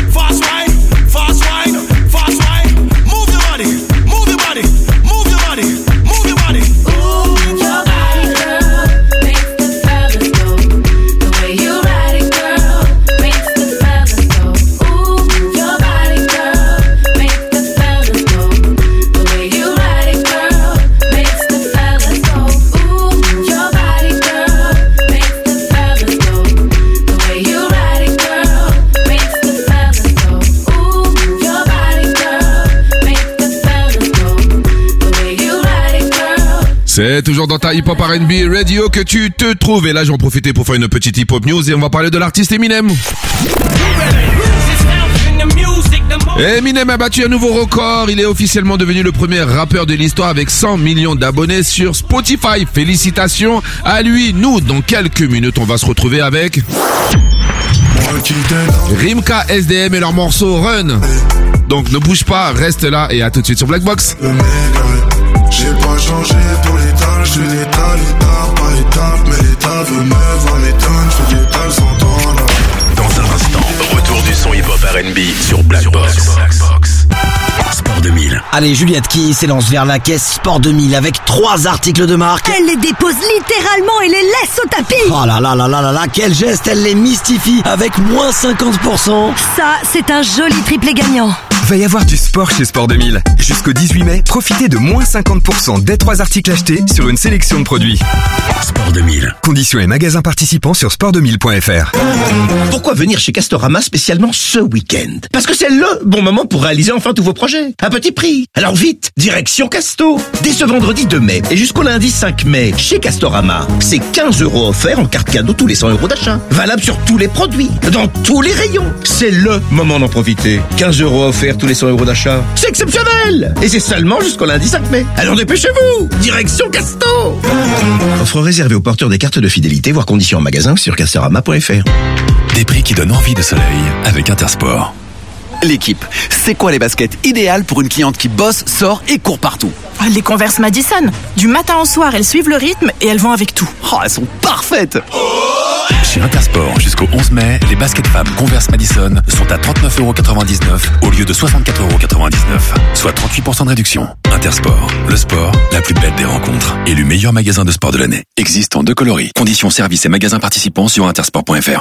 Move your body, C'est toujours dans ta hip-hop R and B radio que tu te trouves. Et là, j'en profitais pour faire une petite hip-hop news et on va parler de l'artiste Eminem. Eminem a battu un nouveau record. Il est officiellement devenu le premier rappeur de l'histoire avec cent millions d'abonnés sur Spotify. Félicitations à lui. Nous, dans quelques minutes, on va se retrouver avec Rimka, S D M et leur morceau Run. Donc ne bouge pas, reste là et à tout de suite sur Black Box. J'ai pas changé pour l'état, je fais l'état, l'étape par étape, mais l'état veut me voir m'étonne, je fais l'état sans temps là. Dans un instant, retour du son hip-hop R and B sur Black Box. Sport deux mille. Allez, Juliette qui s'élance vers la caisse Sport deux mille avec trois articles de marque. Elle les dépose littéralement et les laisse au tapis. Oh là là là là là là, quel geste, elle les mystifie avec moins cinquante pour cent. Ça, c'est un joli triplé gagnant. Va y avoir du sport chez Sport deux mille. Jusqu'au dix-huit mai, profitez de moins cinquante pour cent des trois articles achetés sur une sélection de produits. Sport deux mille. Conditions et magasins participants sur sport deux mille point f r. Pourquoi venir chez Castorama spécialement ce week-end? Parce que c'est le bon moment pour réaliser enfin tous vos projets. À petit prix. Alors vite, direction Casto. Dès ce vendredi deux mai et jusqu'au lundi cinq mai, chez Castorama, c'est quinze euros offerts en carte cadeau tous les cent euros d'achat. Valable sur tous les produits, dans tous les rayons. C'est le moment d'en profiter. quinze euros offerts tous les cent euros d'achat. C'est exceptionnel! Et c'est seulement jusqu'au lundi cinq mai. Alors dépêchez-vous! Direction Casto! Offre réservée aux porteurs des cartes de fidélité, voire conditions en magasin sur castorama point f r. Des prix qui donnent envie de soleil avec Intersport. L'équipe, c'est quoi les baskets idéales pour une cliente qui bosse, sort et court partout? Les Converse Madison. Du matin au soir, elles suivent le rythme et elles vont avec tout. Oh, elles sont parfaites! Chez Intersport, jusqu'au onze mai, les baskets femmes Converse Madison sont à trente-neuf euros quatre-vingt-dix-neuf au lieu de soixante-quatre euros quatre-vingt-dix-neuf, soit trente-huit pour cent de réduction. Intersport, le sport, la plus belle des rencontres. Élu meilleur magasin de sport de l'année. Existe en deux coloris. Conditions, services et magasins participants sur intersport point f r.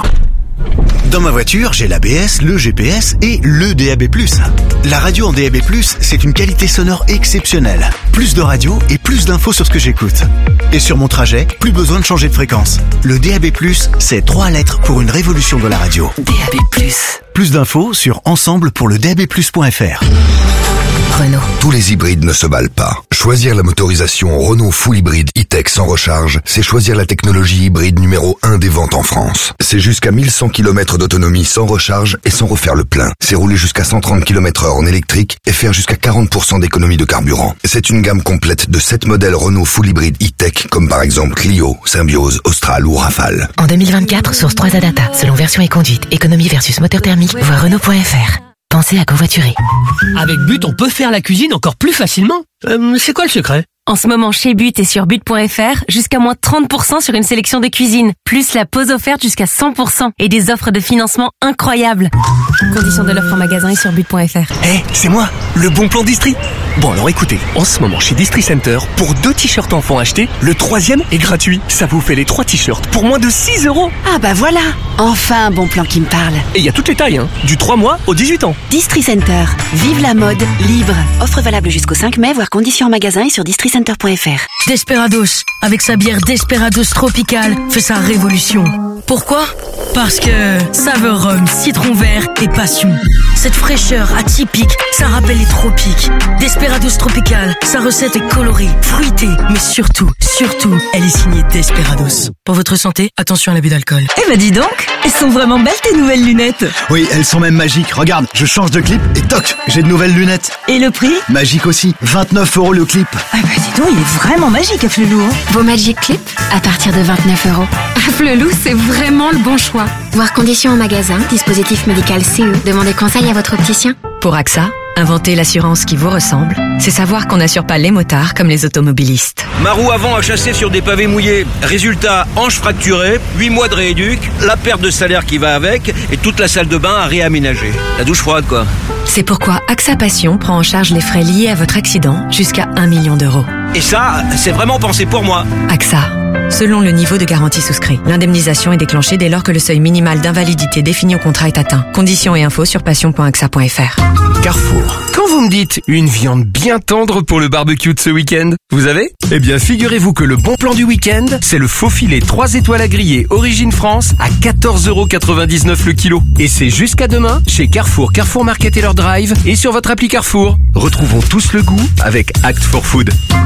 Dans ma voiture, j'ai l'A B S, le G P S et le D A B plus. La radio en D A B plus, c'est une qualité sonore exceptionnelle. Plus de radio et plus d'infos sur ce que j'écoute. Et sur mon trajet, plus besoin de changer de fréquence. Le D A B plus, c'est trois lettres pour une révolution de la radio. D A B plus. Plus d'infos sur ensemble pour le D A B plus point f r. Renault. Tous les hybrides ne se valent pas. Choisir la motorisation Renault Full Hybride E-Tech sans recharge, c'est choisir la technologie hybride numéro un des ventes en France. C'est jusqu'à mille cent kilomètres d'autonomie sans recharge et sans refaire le plein. C'est rouler jusqu'à cent trente kilomètres heure en électrique et faire jusqu'à quarante pour cent d'économie de carburant. C'est une gamme complète de sept modèles Renault Full Hybride E-Tech, comme par exemple Clio, Symbiose, Austral ou Rafale. En deux mille vingt-quatre, source trois A Data. Selon version et conduite, économie versus moteur thermique, voir Renault point f r. Pensez à covoiturer. Avec But, on peut faire la cuisine encore plus facilement. Euh, c'est quoi le secret? En ce moment, chez But et sur but point f r, jusqu'à moins trente pour cent sur une sélection de cuisine, plus la pause offerte jusqu'à cent pour cent et des offres de financement incroyables. Conditions de l'offre en magasin et sur but point f r. Eh, hey, c'est moi, le bon plan Distri. Bon alors écoutez, en ce moment chez Distri Center, pour deux t-shirts enfants achetés, le troisième est gratuit. Ça vous fait les trois t-shirts pour moins de six euros. Ah bah voilà, enfin un bon plan qui me parle. Et il y a toutes les tailles, hein, du trois mois au dix-huit ans. Distri Center, vive la mode libre. Offre valable jusqu'au cinq mai, voire conditions en magasin et sur distri center point f r. Desperados, avec sa bière Desperados Tropical, fait sa révolution. Pourquoi? Parce que saveur rhum, citron vert et passion. Cette fraîcheur atypique, ça rappelle les tropiques. Desperados Tropical, sa recette est colorée, fruitée, mais surtout, surtout, elle est signée Desperados. Pour votre santé, attention à l'abus d'alcool. Eh bah dis donc, elles sont vraiment belles tes nouvelles lunettes. Oui, elles sont même magiques. Regarde, je change de clip et toc, j'ai de nouvelles lunettes. Et le prix? Magique aussi, vingt-neuf euros le clip. Ah bah dis donc, il est vraiment magique Afflelou. Hein. Vos Magic Clip à partir de vingt-neuf euros. Afflelou, c'est vraiment le bon choix. Voir conditions en magasin, dispositif médical C E. Demandez conseil à votre opticien. Pour A X A, inventer l'assurance qui vous ressemble, c'est savoir qu'on n'assure pas les motards comme les automobilistes. Ma roue avant a chassé sur des pavés mouillés. Résultat, hanche fracturée, huit mois de rééduc, la perte de salaire qui va avec et toute la salle de bain à réaménager. La douche froide quoi. C'est pourquoi A X A Passion prend en charge les frais liés à votre accident jusqu'à un million d'euros. Et ça, c'est vraiment pensé pour moi. A X A. Selon le niveau de garantie souscrit, l'indemnisation est déclenchée dès lors que le seuil minimal d'invalidité défini au contrat est atteint. Conditions et infos sur passion point a x a point f r. Carrefour. Quand vous me dites une viande bien tendre pour le barbecue de ce week-end, vous avez? Eh bien, figurez-vous que le bon plan du week-end, c'est le faux filet trois étoiles à griller Origine France à quatorze euros quatre-vingt-dix-neuf le kilo. Et c'est jusqu'à demain chez Carrefour, Carrefour Market et leur drive et sur votre appli Carrefour. Retrouvons tous le goût avec Act for Food.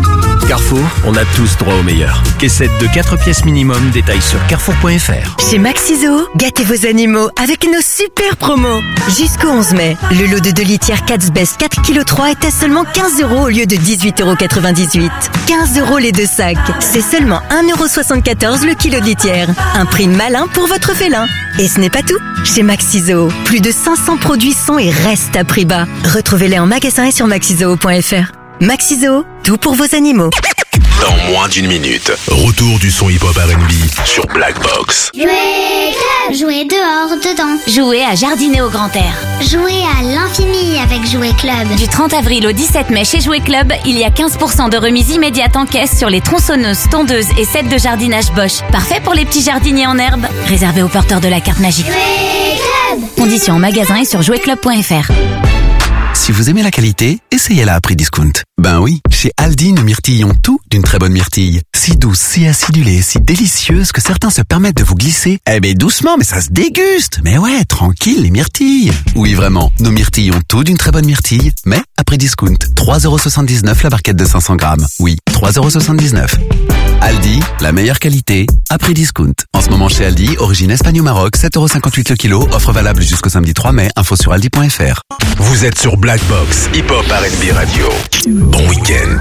Carrefour, on a tous droit au meilleur. Caissette de quatre pièces minimum, détail sur carrefour point f r. Chez Maxiso, gâtez vos animaux avec nos super promos. Jusqu'au onze mai, le lot de deux litières Cats Best quatre virgule trois kilos est à seulement quinze euros au lieu de dix-huit euros quatre-vingt-dix-huit. quinze euros les deux sacs. C'est seulement un euro soixante-quatorze le kilo de litière. Un prix malin pour votre félin. Et ce n'est pas tout. Chez Maxiso, plus de cinq cents produits sont et restent à prix bas. Retrouvez-les en magasin et sur maxizoo point f r. Maxiso, tout pour vos animaux. Dans moins d'une minute, retour du son hip-hop R and B sur Black Box. Jouer club, jouer dehors, dedans. Jouer à jardiner au grand air. Jouer à l'infini avec Jouer Club. Du trente avril au dix-sept mai chez Jouer Club, il y a quinze pour cent de remise immédiate en caisse sur les tronçonneuses, tondeuses et sets de jardinage Bosch. Parfait pour les petits jardiniers en herbe. Réservé aux porteurs de la carte magique. Jouer Club. Conditions en magasin et sur jouer club point f r. Si vous aimez la qualité, essayez-la à prix discount. Ben oui, chez Aldi, nos myrtilles ont tout d'une très bonne myrtille. Si douce, si acidulée, si délicieuse que certains se permettent de vous glisser. Eh ben doucement, mais ça se déguste. Mais ouais, tranquille les myrtilles. Oui vraiment, nos myrtilles ont tout d'une très bonne myrtille, mais à prix discount. trois euros soixante-dix-neuf la barquette de cinq cents grammes. Oui, trois euros soixante-dix-neuf. Aldi, la meilleure qualité, à prix discount. En ce moment chez Aldi, origine Espagne ou Maroc, sept euros cinquante-huit le kilo, offre valable jusqu'au samedi trois mai, info sur aldi point f r. Vous êtes sur Black Box, Hip Hop R and B Radio. Bon week-end.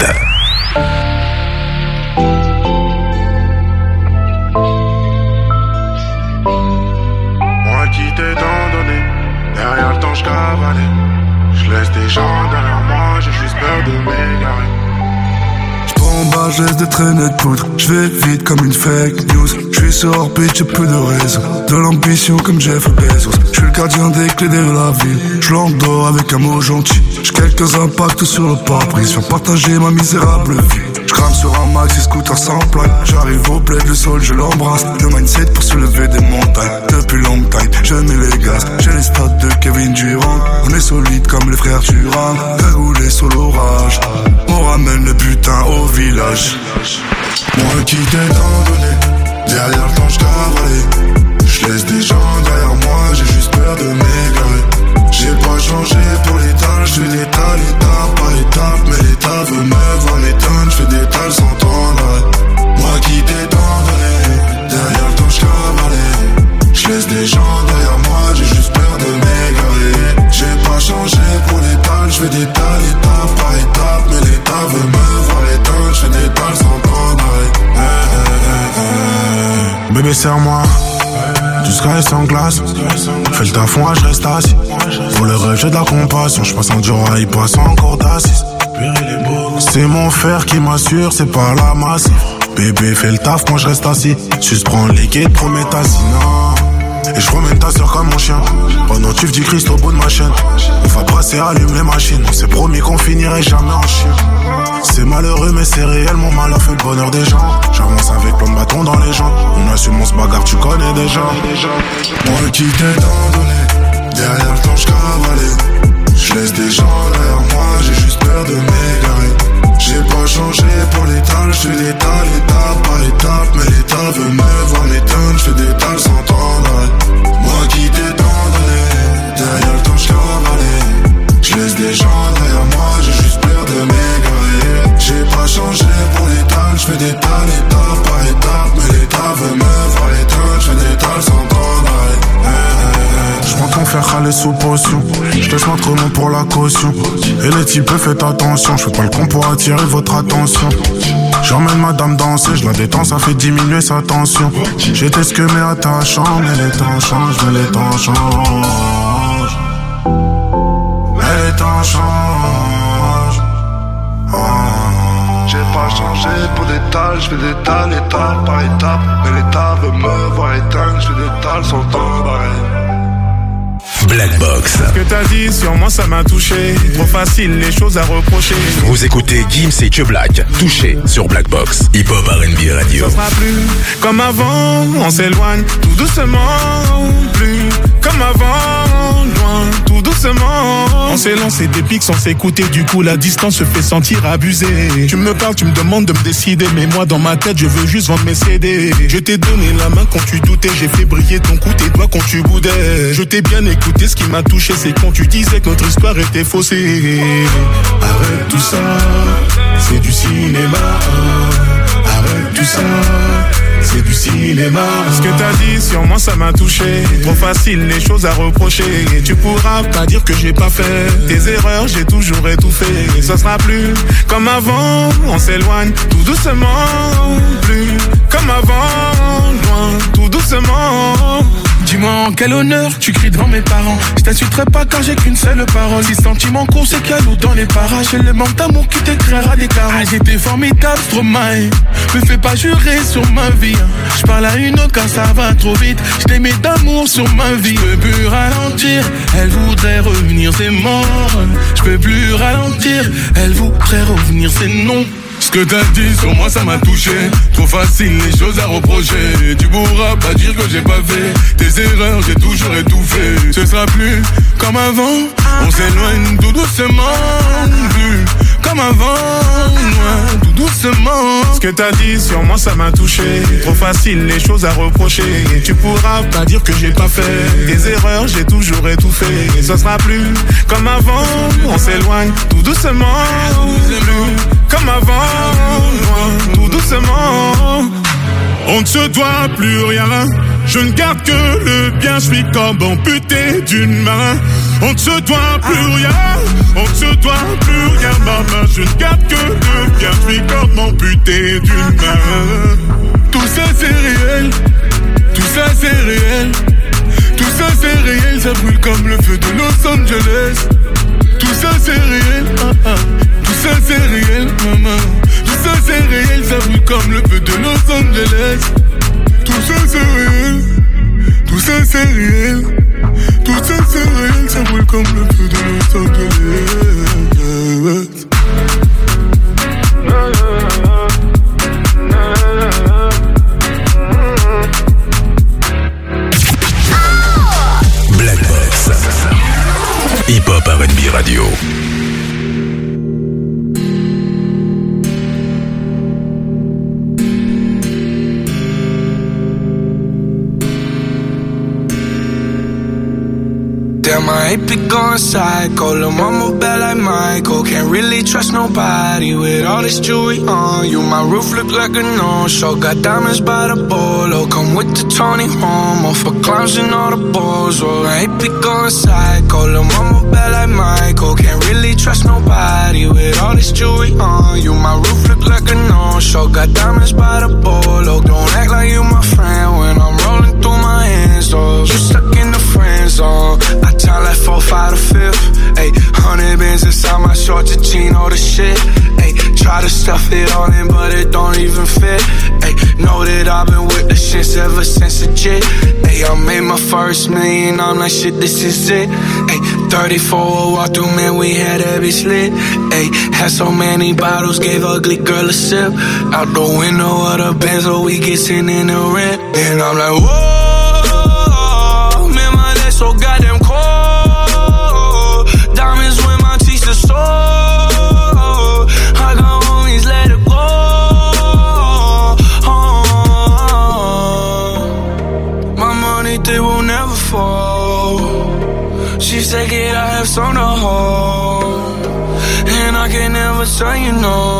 Moi qui t'ai tant donné, derrière le temps je cavalais. Je laisse des gens derrière moi, j'ai juste peur de m'égarer. J'bombe, je laisse des traînées de poudre. J'vais vite comme une fake news. J'suis sur orbite, j'ai plus de réseau. De l'ambition comme Jeff Bezos. J'suis le gardien des clés de la ville. J'l'endors avec un mot gentil. J'ai quelques impacts sur le pare-brise. Viens partager ma misérable vie. J'crame sur un maxi scooter sans plaque. J'arrive au bled, le sol je l'embrasse. Le mindset pour soulever des montagnes. Depuis long time, je mets les gaz. J'ai les stats de Kevin Durant. On est solide comme les frères Durant. Cagoulé sur l'orage. On ramène le butin au village. Moi qui t'ai tant donné, derrière le temps je cavalais. Je laisse des gens derrière moi, j'ai juste peur de m'égarer. J'ai pas changé pour l'étal, je fais l'étal, étape par étape. Mais l'état veut me voir m'étonne, je fais des tales sans temps. Moi qui t'ai tant donné, derrière le temps je cavalais. Je laisse des gens derrière moi, j'ai juste peur de m'égarer. J'ai pas changé pour l'étal, je fais des tales, étape par étape. Mais l'état veut me voir l'étonne, je fais des tales sans temps d'arrêt. Bébé serre-moi, du sky sans glace. Fais le taf, moi je reste assis. Pour le rêve j'ai de la compassion. Je passe en dur, il passe encore d'assise. C'est mon fer qui m'assure, c'est pas la masse. Bébé fais le taf, moi je reste assis. Suce prends le liquide, promets ta non. Et je promène ta soeur comme mon chien. Pendant tu dis Christ au bout de ma chaîne. On va brasser, allume les machines. On s'est promis qu'on finirait jamais en chien. C'est malheureux mais c'est réel, mon malheur fait le bonheur des gens. J'avance avec plein de bâtons dans les jambes. On assume, on se bagarre, tu connais déjà. Moi qui t'ai tant donné, derrière le temps je cavalais. Je laisse des gens derrière moi, j'ai juste peur de m'égarer. J'ai pas changé pour l'étal, je fais l'étal, étape par étape. Mais l'état veut me voir m'étonne, je fais des tales sans temps d'arrêt. Moi qui t'ai tant donné, derrière le temps je cavalais. Je laisse des gens derrière moi, j'ai juste peur de m'égarer. J'ai pas changé pour l'étal, je fais des tales, étape par étape. Mais l'état veut me voir m'étonne, je fais des tales sans temps d'arrêt. J'prends ton fer râler sous potion. J'te montre comment pour la caution. Et les types faites attention. J'fais pas le con pour attirer votre attention. J'emmène madame danser, j'la détends, ça fait diminuer sa tension. J'étais ce que mais attachant. Mais les temps changent, mais les temps changent. Mais les temps changent. Oh. J'ai pas changé pour l'étal, j'fais des tales, étape par étape. Mais l'état veut me voir éteindre, j'fais des tales sans temps d'arrêt. Black Box. Ce que t'as dit sur moi ça m'a touché. Trop facile les choses à reprocher. Vous écoutez Gims et Que Black, touché sur Black Box, Hip Hop R and B Radio. Ça sera plus comme avant, on s'éloigne tout doucement. Plus comme avant, loin, tout doucement. On s'est lancé des pics sans s'écouter, du coup la distance se fait sentir abusée. Tu me parles, tu me demandes de me décider, mais moi dans ma tête je veux juste vendre mes C D. Je t'ai donné la main quand tu doutais, j'ai fait briller ton cou, tes doigts quand tu boudais. Je t'ai bien écouté, ce qui m'a touché c'est quand tu disais que notre histoire était faussée. Arrête tout ça, c'est du cinéma. cinéma. Ce que t'as dit sur moi ça m'a touché. Trop facile les choses à reprocher. Et tu pourras pas dire que j'ai pas fait tes erreurs, j'ai toujours étouffé. Et ça sera plus comme avant, on s'éloigne tout doucement. Plus comme avant, loin, tout doucement. Dis-moi en quel honneur tu cries devant mes parents. Je t'insulterai pas car j'ai qu'une seule parole. Si sentiment court c'est qu'il y a l'eau dans les parages. C'est le manque d'amour qui t'écrira des carottes. Ah, j'étais formidable, Stromae. Me fais pas jurer sur ma vie. Je parle à une autre car ça va trop vite. Je t'aimais d'amour sur ma vie. Je peux plus ralentir, elle voudrait revenir, c'est mort. Je peux plus ralentir, elle voudrait revenir, c'est non. Ce que t'as dit sur moi ça m'a touché. Trop facile les choses à reprocher. Tu pourras pas dire que j'ai pas fait tes erreurs, j'ai toujours étouffé. Ce sera plus comme avant, on s'éloigne tout doucement. Plus comme avant, loin, tout doucement. Ce que t'as dit sur moi ça m'a touché. Trop facile les choses à reprocher. Et tu pourras pas dire que j'ai pas fait tes erreurs, j'ai toujours étouffé. Et ce sera plus comme avant, on s'éloigne tout doucement. Plus comme avant, loin, tout doucement. On ne se doit plus rien. Je ne garde que le bien, je suis comme amputé d'une main. On ne se doit plus rien. On ne se doit plus rien, maman. Je ne garde que le bien, je suis comme amputé d'une main. Tout ça c'est réel. Tout ça c'est réel. Tout ça c'est réel. Ça brûle comme le feu de Los Angeles. Tout ça c'est réel. Ah, ah. Tout ça c'est réel, maman. Tout ça c'est réel, ça brûle comme le feu de Los Angeles. Tout ça c'est réel. Tout ça c'est réel. Tout ça c'est réel, ça brûle comme le feu de Los Angeles. Black Box Hip Hop R and B Radio. Damn, I ain't be going psycho. Lil' mama bad like Michael. Can't really trust nobody with all this jewelry on you. My roof look like a no-show. Got diamonds by the bolo. Come with the Tony Romo for clowns and all the balls. Oh, I ain't be going psycho. Lil' mama bad like Michael. Can't really trust nobody with all this jewelry on you. My roof look like a no-show. Got diamonds by the bolo. Don't act like you my friend when I'm rolling through my hands. Oh, you stuck in the friend zone. I time like four, five to fifth. Ayy, hundred bins inside my shorts, a jean, all the shit. Ayy, try to stuff it all in, but it don't even fit. Ayy, know that I've been with the shits ever since a jit. Ayy, I made my first million, I'm like, shit, this is it. Ayy, thirty-four walk through, man, we had that bitch lit. Ayy, had so many bottles, gave ugly girl a sip. Out the window of the Benz, so we get sent in the rent. And I'm like, whoa, man, my legs so goddamn cold. Diamonds when my teeth are sore. I got homies, let it go. Oh, my money, they will never fall. She said, kid, I have some to hold. And I can never tell you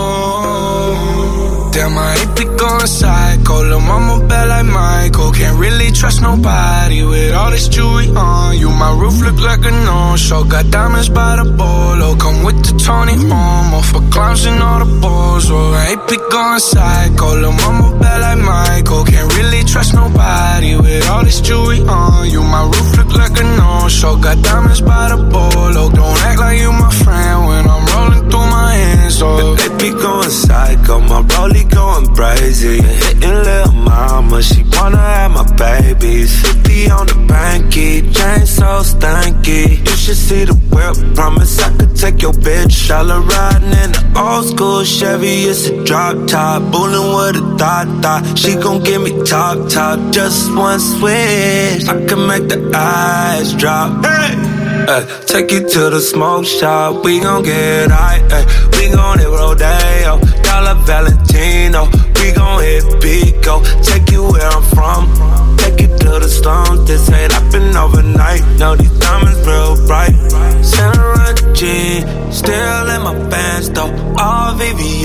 no. Damn, I ain't be going psycho. Lil' mama bad like Michael. Can't really trust nobody with all this jewelry on you. My roof look like a no-show. Got diamonds by the bolo. Come with the Tony Romo for clowns and all the balls. Oh, I ain't be going psycho. Lil' mama bad like Michael. Can't really trust nobody with all this jewelry on you. My roof look like a no-show. Got diamonds by the bolo. Don't act like you my friend when I'm rolling through my hands. Oh, they be going psycho. My rollie going crazy. Hitting lil' mama, she wanna have my babies. fifty on the banky, chain so stanky. You should see the whip, promise I could take your bitch. All her riding in the old school Chevy, it's a drop top. Bullin' with a thought thought, she gon' give me top top. Just one switch, I can make the eyes drop. Hey! Uh, take you to the smoke shop, we gon' get high, uh, we gon' hit Rodeo, Dollar Valentino, we gon' hit Pico, take you where I'm from, take you to the slums, this ain't happen overnight, no these diamonds real bright, Santa Run jean, still in my pants though, all V V S's,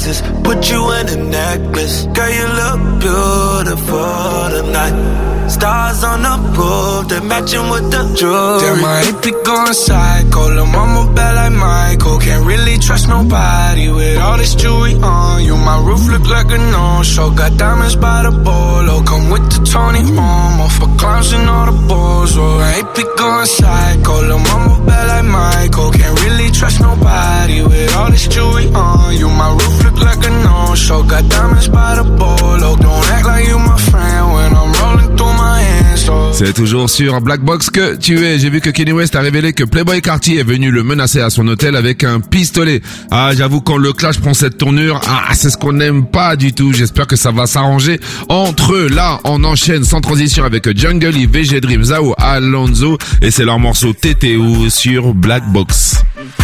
Lexus, put you in a necklace. Girl, you look beautiful tonight. Stars on the roof, they're matching with the jewelry. Damn, my A P going psycho. Lil' mama bad like Michael. Can't really trust nobody with all this jewelry on you. My roof look like a no-show. Got diamonds by the bolo. Come with the Tony Momo for clowns and all the balls. Oh, A P going psycho. Lil' mama bad like Michael. Can't really trust nobody with all this jewelry on you. My roof look like a no-show. Got diamonds by the bolo. Don't act like you my friend when I'm rolling through my hands. Oh. C'est toujours sur Black Box que tu es. J'ai vu que Kanye West a révélé que Playboi Carti est venu le menacer à son hôtel avec un pistolet. Ah, j'avoue, quand le clash prend cette tournure, ah, c'est ce qu'on n'aime pas du tout. J'espère que ça va s'arranger entre eux. Là, on enchaîne sans transition avec Jungle Eve, V G Dream, Zao, Alonso, et c'est leur morceau T T O sur Black Box.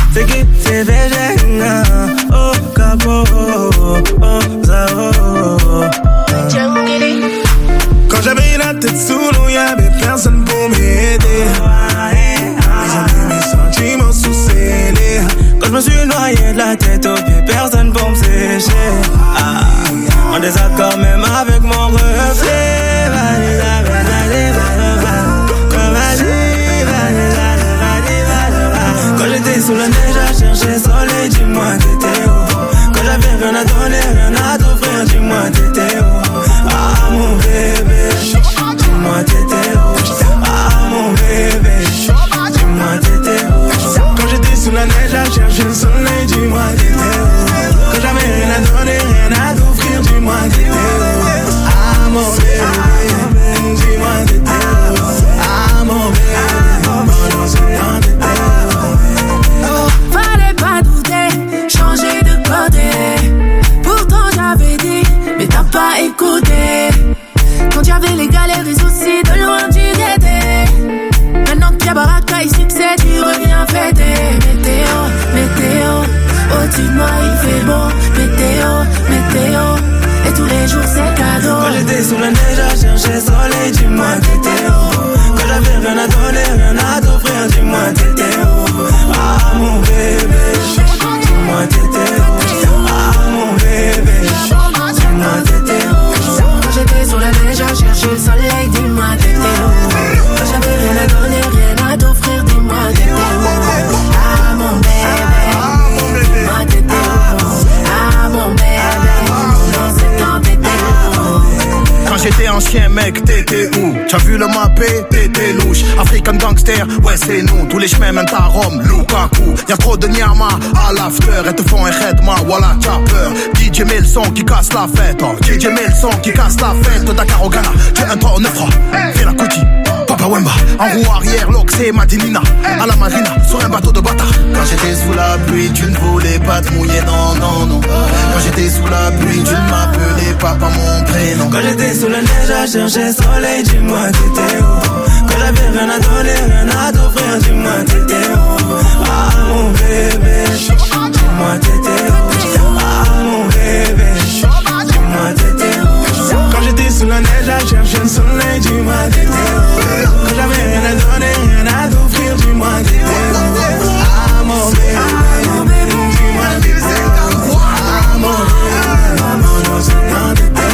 Quand j'avais la tête sous l'eau, y'avait personne pour m'aider. Ils ont mis mes sentiments sous scellés. Quand je me suis noyé de la tête aux pieds, personne pour me sécher. Ah, en désaccord même avec mon reflet. Vas-y, vas-y, vas-y, vas-y. Quand j'étais sous la neige à chercher soleil, dis-moi t'étais où. Quand j'avais rien à donner, rien à t'offrir, dis-moi t'étais où. Ah mon bébé, dis-moi t'étais où. Ah mon bébé, dis-moi t'étais où. Quand j'étais sous la neige à chercher le soleil, dis-moi t'étais où. Quand j'avais rien à donner, rien à t'offrir, dis-moi t'étais où. Ah mon bébé, dis-moi t'étais où. Ah mon bébé, pendant ce temps t'étais où. Fallait pas douter, changer de côté. Pourtant j'avais dit, mais t'as pas écouté. Quand y'avait les galères, les soucis, de loin tu étais. Maintenant qu'il y a baraka et succès, tu reviens fêter. Météo, météo, au-dessus de moi il fait beau. Météo, météo, et tous les jours c'est cadeau. Quand j'étais sous la neige à chercher soleil, dis-moi t'étais où. Quand j'avais rien à donner, rien à t'offrir, dis-moi t'étais où. Ah mon bébé, dis-moi t'étais où. Ah mon bébé, dis-moi t'étais où. Quand j'étais sur la neige à chercher le soleil, dis-moi t'étais où. Quand j'avais rien à donner, rien à t'offrir, dis-moi t'étais où. Ah mon bébé, dis-moi t'étais où. Ah mon bébé, non c'est quand t'étais où. Quand j'étais ancien mec, t'étais où? T'as vu le mappé? T'étais louche. African gangster, ouais c'est nous. Tous les chemins mènent à Rome, Lukaku. Y'a trop de nyama à l'after. Elles te font un khedma, voilà t'as peur. D J met le son qui casse la fête. Oh. D J met le son qui casse la fête. Dakar au Ghana, tu es un temps neuf francs. Fais la Kuti, Papa Wemba. En roue arrière, l'Oxé, Madinina. À la marina, sur un bateau de bâtard. Quand j'étais sous la pluie, tu ne voulais pas te mouiller, non, non, non. Quand j'étais sous la pluie, tu ne m'appelais pas par mon prénom. Quand j'étais sous la neige à chercher soleil, dis-moi t'étais où. Quand j'avais rien à donner, rien à t'offrir, dis-moi t'étais où. Ah mon bébé, dis-moi t'étais où. Ah mon bébé, dis-moi t'étais où. Quand j'étais sous la neige à chercher le soleil, dis-moi t'étais où. Quand j'avais rien à donner, rien à t'offrir, dis-moi t'étais où. Ah mon bébé, dis-moi t'étais où. Ah mon bébé, maman, c'est quand t'étais où.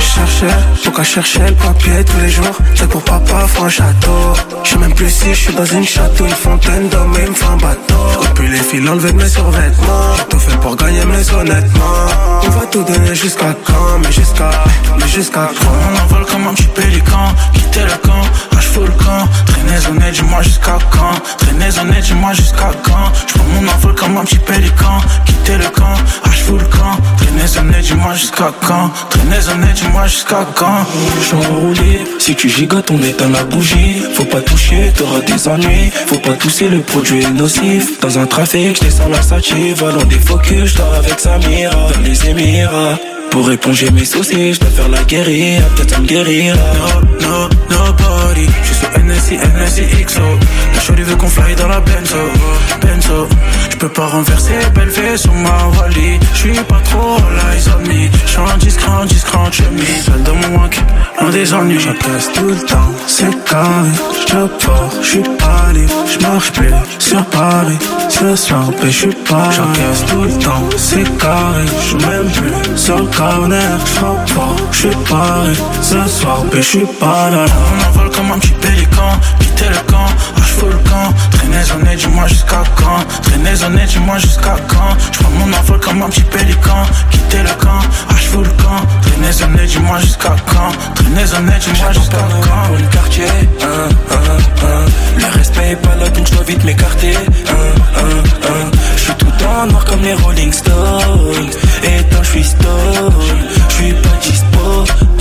cherchais, pourquoi chercher le papier tous les jours? C'est pour papa, faut un château. Je sais même plus si je suis dans une château, une fontaine d'hommes et me fait un bateau. Depuis les fils enlever de mes survêtements, j'ai tout fait pour gagner mais honnêtement. On va tout donner jusqu'à quand, mais jusqu'à, mais jusqu'à quand? On envole comme un petit pélican, quitter le camp, H full le camp. Traînez honnête, dis-moi jusqu'à quand? Traînez honnête, dis-moi jusqu'à quand? J'prends mon envol comme un petit pélican, quitter le camp, H full le camp. Traînez honnête, dis-moi jusqu'à quand? Traînez honnête, dis-moi jusqu'à quand? J'suis enroulé, si tu gigotes on éteint la bougie. Faut pas toucher, t'auras des ennuis. Faut pas tousser, le produit est nocif. Dans un trafic, j'descends la sativa. Dans des focus, j'dors avec Samira. Dans les Émirats, pour éponger mes soucis, j'dois faire la guérilla. Peut-être ça me guérira. No, no, nobody. J'suis sur N S I, N S I X O. La shorty veut qu'on fly dans la Benzo, Benzo. J'peux pas renverser, belle fée sur ma Wally. J'suis pas trop all eyes on me. J'suis discret, discret, chemise. Seul dans mon wank, loin des ennuis. J'apaise tout le temps, c'est carré. J'tape fort, j'suis pas libre. J'marche plus sur Paris. Ce soir, ben j'suis pas. J'encaisse tout le temps, c'est carré. J'suis même plus sur le corner. J'frappe fort, j'suis paré. Ce soir, ben j'suis pas là. On envole comme un petit pélican, quitter le camp, H full le camp. Traînez honnête, dis-moi jusqu'à quand? Traînez honnête, dis-moi jusqu'à quand? J'prends mon envol comme un petit pélican, quitter le camp, H full le camp. Traînez honnête, dis-moi jusqu'à quand? Traînez honnête, dis-moi jusqu'à quand? Pour le quartier, hein, hein, hein. Le respect est pas là donc j'dois vite m'écarter, hein, hein, hein. J'suis tout en noir comme les Rolling Stones. Et toi j'suis stone, j'suis pas dispo,